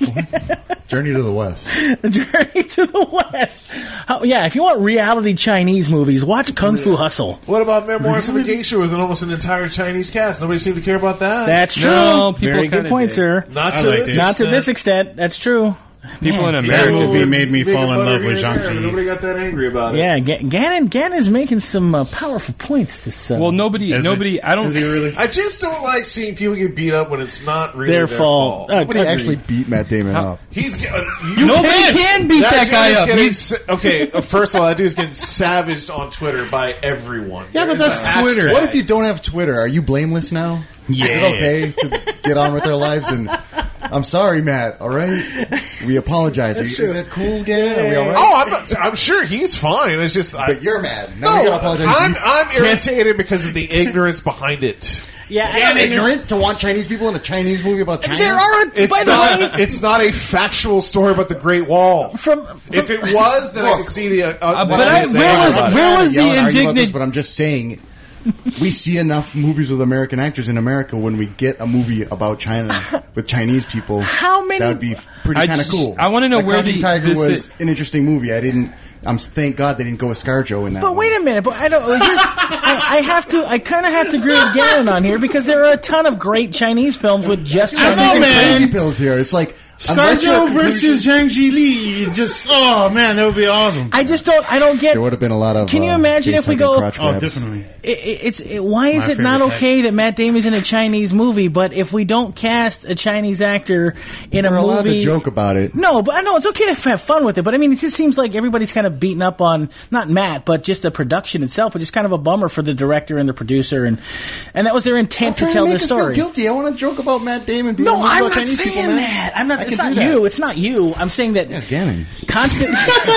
Journey to the West. Journey to the West. How, yeah, if you want reality Chinese movies, watch Kung Fu Hustle. What about Memoirs of a Geisha with an almost an entire Chinese cast? Nobody seemed to care about that. That's true. No, people Very good kinda point, did. sir. Not I to liked this it. Not to extent. this extent. That's true. People in That America. movie made me Making fall in fun of love here with and there, but Zhang-Chi. Nobody got that angry about it. Yeah, Ga- Gannon. Gannon's making some uh, powerful points. This. Uh, Well, nobody, Is nobody. it- I don't. Is he really? I just don't like seeing people get beat up when it's not really Their their, fault. Uh, fault. Nobody Agreed. actually beat Matt Damon up. He's uh, Nobody can't. can beat that dude guy is up. getting He's- sa- okay, uh, first of all, that dude's getting savaged on Twitter by everyone. Yeah, There but is that's a Twitter. hashtag. What if you don't have Twitter? Are you blameless now? Yeah. Is it okay to get on with our lives? And I'm sorry, Matt. All right, we apologize. Are you, is it cool, Gannon? Are we all right? Oh, I'm, not, I'm sure he's fine. It's just I, But you're mad. Now we no, gotta apologize. I'm, You- I'm irritated because of the ignorance behind it. yeah, You're I- ignorant to want Chinese people in a Chinese movie about China. there aren't. It's by the not. way, It's not a factual story about the Great Wall. from, from If it was, then I Look, could see the. Uh, Uh, what but I'm I- saying where was- about it. where I'm not was trying to the yell and argue about this, indignant- but I'm just saying, we see enough movies with American actors in America. When we get a movie about China with Chinese people, How many- that would be pretty I kind of just- cool. I wanna know like where Crouching the- Tiger this was is- an interesting movie. I didn't. I'm thank God they didn't go with ScarJo in that. But one. wait a minute. But I don't. Here's, I, I have to. I kind of have to agree with Gannon on here because there are a ton of great Chinese films with just I I'm know, Chinese. taking man. crazy pills here. It's like unless you're a ScarJo conclusion- versus Zhang-Chi Li. You just, oh man, that would be awesome. I just don't. I don't get. There would have been a lot of. Can you uh, imagine if we face-hugging go- crotch Oh, grabs. definitely. It, it, it's it, why is My it not favorite okay that Matt Damon's in a Chinese movie, but if we don't cast a Chinese actor in We're a allowed movie, to joke about it. no, but I know it's okay to have fun with it. But I mean, it just seems like everybody's kind of beaten up on not Matt, but just the production itself, which is kind of a bummer for the director and the producer, and and that was their intent to Trying tell make their us story. Feel guilty. I want to joke about Matt Damon. being No, in a movie I'm about not Chinese saying people, man. that. I'm not. I It's can not do that. you. It's not you. I'm saying that Yes, Gannon. constant.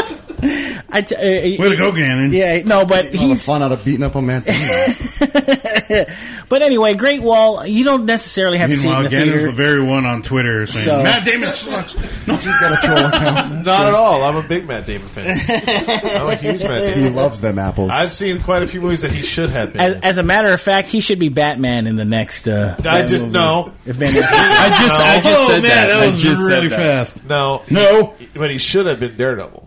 I t- uh, Way to go, Gannon. Yeah, no, but All the he's. fun out of beating up on Matt Damon. But anyway, Great Wall. You don't necessarily have to see it in Meanwhile, the Gannon's theater. the very one on Twitter saying, So- Matt Damon sucks. No, He's got a troll account. Not at all. I'm a big Matt Damon fan. I'm a huge Matt He Damon. loves them apples. I've seen quite a few movies that he should have been. As, in. as a matter of fact, he should be Batman in the next. Uh, I Batman just movie. no, If Ben Affleck- I just, I just oh said man, that. that, I was just said really that. fast. no, No. But he should have been Daredevil.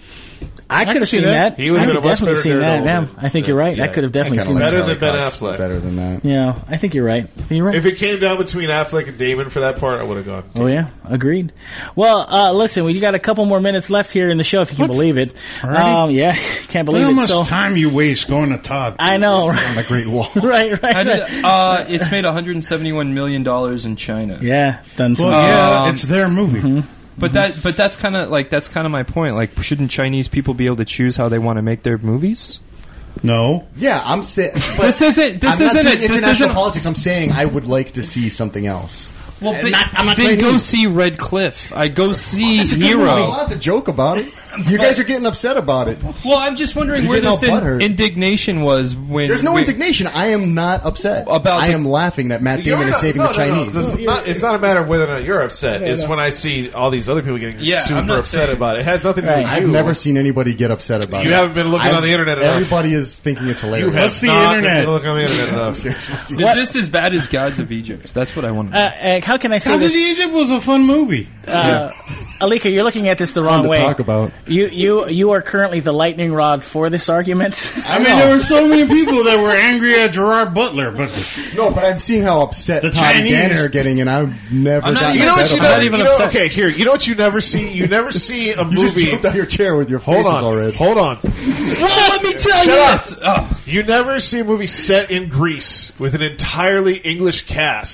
I could can have see seen that. that. He would've I been could a much definitely better seen that. Yeah, Daredevil. I think you're right. I Yeah. could have I definitely kinda seen like that. Better than Charlie Ben Cox Affleck. Better than that. Yeah, I think you're right. I think you're right. If it came down between Affleck and Damon for that part, I would have gone. Oh yeah, agreed. Well, uh, listen, we got a couple more minutes left here in the show, if you can What? believe it. Already? Um, yeah, can't Look believe how it. much So time you waste going to Todd. I know, On the Great Wall. right, right, How right. did, uh, it's made one hundred seventy-one million dollars in China. Yeah, it's done. Some, Well, yeah, Um, it's their movie. But that, but that's kind of like that's kind of my point. Like, shouldn't Chinese people be able to choose how they want to make their movies? No. Yeah, I'm saying. This isn't. This I'm not isn't. doing A, this international isn't. politics. I'm saying I would like to see something else. Well, I'm then, not- I'm not then go Chinese. see Red Cliff. I go see I'm Hero. allowed to joke about it. You guys are getting upset about it. Well, I'm just wondering You're where getting this all in, butthurt. indignation was when. There's no we- indignation. I am not upset. About I the- am laughing that Matt You're Damon is not- saving no, the no, no. Chinese. This is not- it's not a matter of whether or not you're upset. It's when I see all these other people getting Yeah, I'm super not upset saying- about it. It has nothing to do Right. with I've you. never seen anybody get upset about it. You haven't been looking I've- on the internet enough. Everybody is thinking it's hilarious. You have What's the not internet? been looking on the internet enough. Is this as bad as Gods of Egypt? That's what I want to know. uh, uh, how can I say House of this? Egypt was a fun movie. Uh, Alika, you're looking at this the wrong to way. talk about. You, you, you are currently the lightning rod for this argument. I mean, there were so many people that were angry at Gerard Butler, but No, but I'm seeing how upset The Todd and Chinese- Gannon are getting, and I've never I'm not- gotten You know what upset you I'm about never, not even you know, upset. okay, here. You know what you never see? You never see a it. You just movie. jumped out of your chair with your Hold faces on. already. Hold on. Well, let me tell Shut you up. this. Oh. You never see a movie set in Greece with an entirely English cast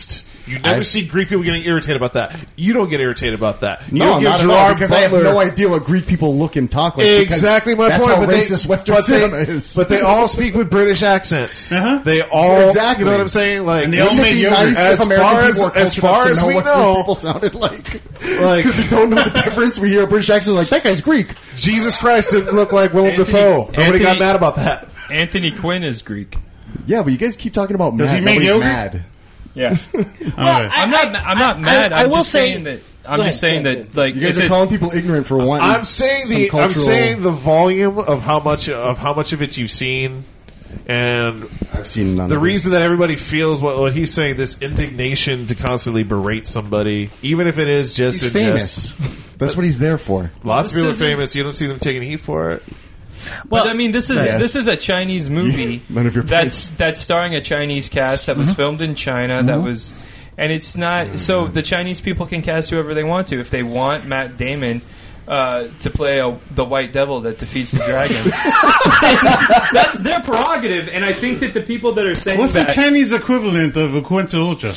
You never I- see Greek people getting irritated about that. You don't get irritated about that. You No, don't get not at all, Gerard because I have Butler- no idea what Greek people look and talk like. because Exactly my that's point. How but they, racist Western but they- cinema is. But they all speak with British accents. Uh-huh. They all, Exactly. you know what I'm saying? Like, And they all Wouldn't make it be yogurt. nice As if American far as- people were as cultured far enough as to know we what know- Greek people sounded like? like Because we don't know the difference. We hear a British accent, like that guy's Greek. Jesus Christ didn't look like Willem Anthony- Dafoe. Nobody Anthony- got mad about that. Anthony Quinn is Greek. Yeah, but you guys keep talking about Does mad. he make Nobody's yogurt? mad. Yeah. Okay. I'm not. I'm not I- mad. I I'm will just say- saying that. I'm Go just ahead, saying go that. Like, You guys it's are a- calling people ignorant for wanting. I'm saying some the I'm cultural- saying the volume of how much of how much of it you've seen, and I've seen none. the of it. reason that everybody feels what, what he's saying, this indignation to constantly berate somebody, even if it is just he's in famous. jest. That's what he's there for. Lots of This people are isn't- famous. You don't see them taking heat for it. Well, but I mean, this is Yes. this is a Chinese movie None of your that's that's starring a Chinese cast that Mm-hmm. was filmed in China. That was, and it's not so the Chinese people can cast whoever they want to. If they want Matt Damon uh, to play a, the White Devil that defeats the dragons, that's their prerogative. And I think that the people that are saying What's the that, Chinese equivalent of a Quinta Ultra?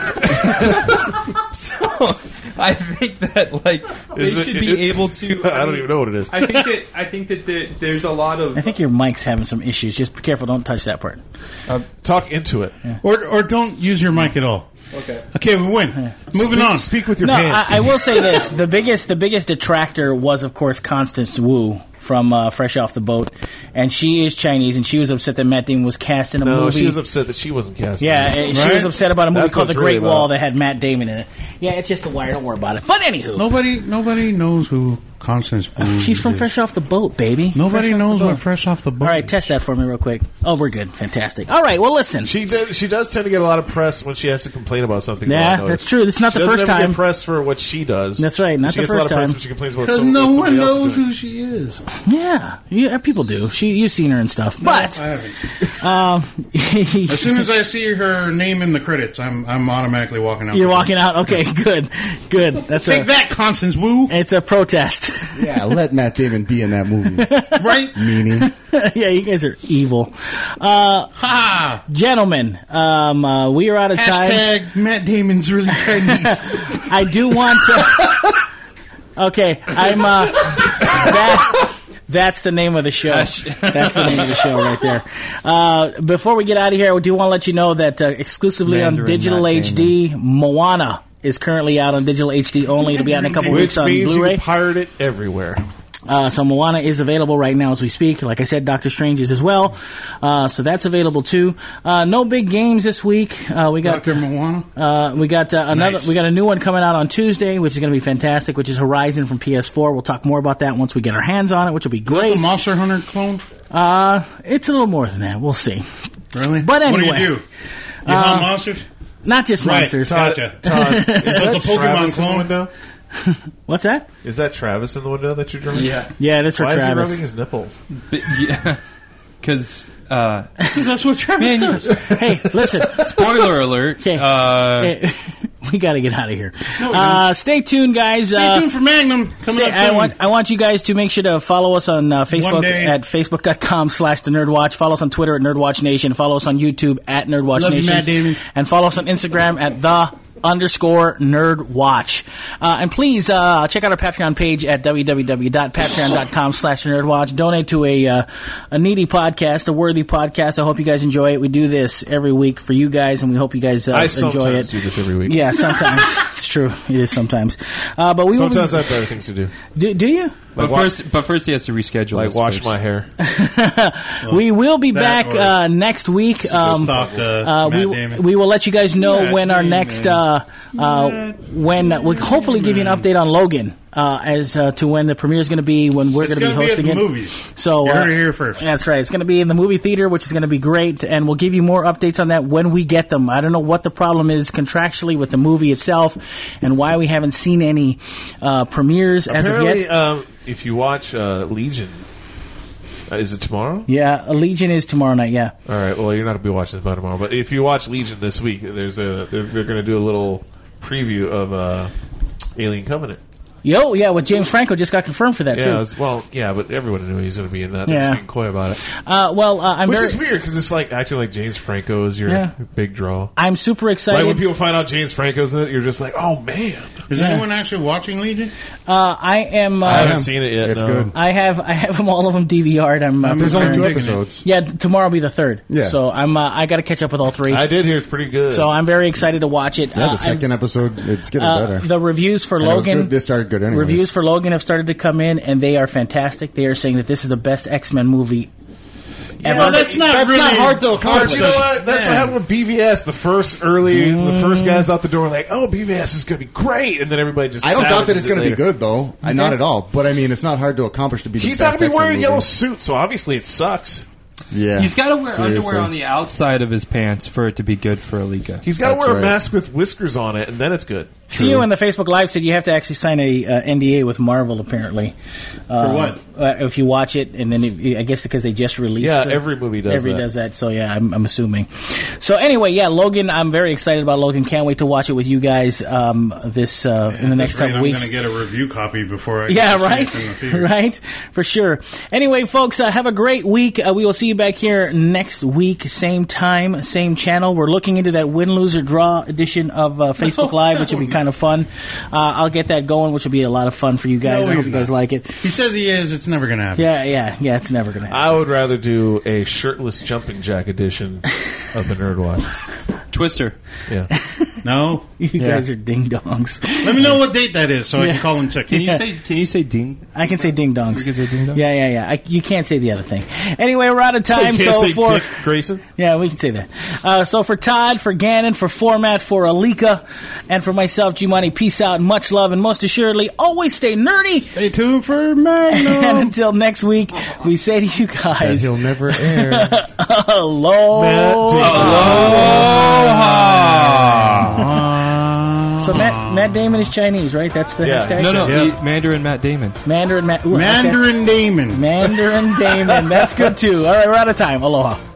so I think that like they Is it- should it- be able to. I don't even know what it is. I think that I think that there, there's a lot of. I think your mic's having some issues. Just be careful. Don't touch that part. Talk into it. Or or don't use your mic at all. Okay. Okay, we win. Moving on. Speak with your No, hands. I, I will say this: the biggest, the biggest detractor was, of course, Constance Wu from uh, Fresh Off the Boat, and she is Chinese, and she was upset that Matt Damon was cast in a no, movie. she was upset that she wasn't cast. yeah, and she Right? was upset about a movie That's called what The it's Great really Wall about. that had Matt Damon in it. Yeah, it's just a wire. Don't worry about it. But anywho, Nobody nobody knows who Constance Wu she's from is. Fresh Off the Boat, baby. Nobody Fresh Off knows the what Boat. Fresh Off the Boat. All right, test that for me real quick. Oh, we're good. Fantastic. All right, well, listen. She does. She does tend to get a lot of press when she has to complain about something. Yeah, that I noticed. that's true. It's not She the doesn't first ever time. get press for what she does. That's right, not she the gets a lot first of press time. when she complains about Because some, no what one somebody else is knows doing. who she is. Yeah, yeah, people do. She, you've seen her and stuff. But I haven't. um, As soon as I see her name in the credits, I'm I'm automatically walking out. you're the door. walking out. Okay, good, good. That's Take a that, Constance Wu. it's a protest. Yeah, let Matt Damon be in that movie. Right? Meanie. Yeah, you guys are evil, uh, Ha! gentlemen. Um, uh, we are out of time. Hashtag Matt Damon's really Chinese. I do want to. Okay, I'm. Uh, that, that's the name of the show. That's the name of the show right there. Uh, before we get out of here, I do want to let you know that uh, exclusively on Mandarin digital Matt H D, Moana is currently out on digital H D only. It'll be out in a couple Which weeks on means you Blu-ray. can pirate it everywhere. Uh, so Moana is available right now as we speak. Like I said, Doctor Strange is as well. Uh, so that's available too. Uh, no big games this week. Uh, we got Doctor Moana. uh, we got uh, another. Nice. We got a new one coming out on Tuesday, which is going to be fantastic. Which is Horizon from P S four. We'll talk more about that once we get our hands on it, which will be The great. Monster Hunter clone? Uh, it's a little more than that. We'll see. Really? But What anyway. do you do? You hunt monsters? Not just Right. monsters. Gotcha. Todd, is So it's that a Pokemon Travis in the clone? window? What's that? Is that Travis in the window that you're drawing? Yeah. Yeah, that's for Why is he Travis. rubbing his nipples? But, yeah. Because uh, That's what Travis Man, you- does. Hey, listen. spoiler alert. Okay. Uh, Hey, we got to get out of here. No, we Uh, stay tuned, guys. Stay uh, tuned for Magnum coming Stay- up I soon. want I want you guys to make sure to follow us on uh, One Facebook day. at facebook.com slash the Nerdwatch. Follow us on Twitter at Nerdwatch Nation. Follow us on YouTube at Nerdwatch Love you, Nation. Matt Damon. And follow us on Instagram at the underscore nerd watch. Uh, and please, uh, check out our Patreon page at www.patreon.com slash nerdwatch. Donate to a, uh, a needy podcast, a worthy podcast. I hope you guys enjoy it. We do this every week for you guys, and we hope you guys uh, I enjoy sometimes it. do this every week. Yeah, sometimes. It's true. It is sometimes. Uh, but we will be- Sometimes I have better things to do. do, do you? but wa- first, but first he has to reschedule. Like us wash first. my hair. We will be that back or- uh, next week. Um, Stalk, uh, uh, Matt we Damon. we will let you guys know Matt when our Damon. next uh, uh, when we'll hopefully give you an update on Logan uh, as uh, to when the premiere is going to be, when we're It's going to be going to be at hosting the it. movies. So You uh, heard it here first. That's right. It's going to be in the movie theater, which is going to be great, and we'll give you more updates on that when we get them. I don't know what the problem is contractually with the movie itself, and why we haven't seen any uh, premieres as of Apparently, yet. um, if you watch uh, Legion, uh, is it tomorrow? Yeah, Legion is tomorrow night. Yeah. All right. Well, you're not going to be watching this by tomorrow, but if you watch Legion this week, there's a they're, they're going to do a little preview of uh, Alien Covenant. Yo, yeah, well, James Franco just got confirmed for that Yeah, too. it was- well, yeah, but everyone knew he was going to be in that. They're Yeah. just being coy about it. Uh, well, uh, I'm Which very, is weird because it's like acting like James Franco is your Yeah. big draw. I'm super Like excited. when people find out James Franco's in it, you're just like, oh man. Is anyone actually watching Legion? uh, I am. Uh, I haven't seen it yet. It's no. good. I have. I have them all of them D V R'd. I'm. Uh, I'm There's only I'm two digging it. episodes. yeah, tomorrow will be the third. Yeah. So I'm. Uh, I got to catch up with all three. I did hear it's pretty good. So I'm very excited to watch it. Yeah, Uh, the second episode, it's getting Uh, better. the reviews for And it was Logan. good. This started good anyways. Reviews for Logan have started to come in, and they are fantastic. They are saying that this is the best X-Men movie ever. Well, that's not That's really not hard to hard accomplish. But you know what? That's Yeah. what happened with B V S. The first early, the first guys out the door, like, oh, B V S is going to be great, and then everybody just. I don't doubt that it's going to be good, though. I, not at all. But I mean, it's not hard to accomplish to be the He's best not going to be X-Men wearing a movie. yellow suit, so obviously it sucks. Yeah. He's got to wear Seriously. underwear on the outside of his pants for it to be good for Alika. He's got to That's wear right. a mask with whiskers on it, and then it's good. You in the Facebook Live said you have to actually sign a uh, N D A with Marvel, apparently. Uh, For what? Uh, if you watch it, and then it, I guess because they just released Yeah, it. every movie does Every that. does that, so yeah, I'm, I'm assuming. So anyway, yeah, Logan, I'm very excited about Logan. Can't wait to watch it with you guys um, this uh, in the next That's right, couple I'm weeks. going to get a review copy before I Yeah, get to see it right, from the theater. right, for sure. Anyway, folks, uh, have a great week. Uh, we will see you back here next week, same time, same channel. We're looking into that win, lose, or draw edition of uh, Facebook Live, which will be kind of fun. Uh, I'll get that going, which will be a lot of fun for you guys. No, I hope he's you guys not. like it. He says he is. It's never going to happen. Yeah, yeah, yeah. It's never gonna happen. I would rather do a shirtless jumping jack edition of the Nerd Watch. Twister. Yeah. No? You guys are ding dongs. Let me know what date that is so I Yeah. can call in sick. Can you say? Can you say ding? I can say ding dongs. You can say ding dong? Yeah, yeah, yeah. I, you can't say the other thing. Anyway, we're out of time. You can't so say for Dick Grayson? yeah, we can say that. Uh, so for Todd, for Gannon, for Format, for Alika, and for myself, G Money. Peace out, and much love, and most assuredly, always stay nerdy. Stay tuned for And Magnum. until next week, we say to you And guys, he'll never air. aloha. So Matt, Matt Damon is Chinese, right? That's the Yeah. hashtag. No, no, Yeah. he- Mandarin Matt Damon. Mandarin Matt. Ooh, okay. Mandarin Damon. Mandarin Damon. That's good too. All right, we're out of time. Aloha.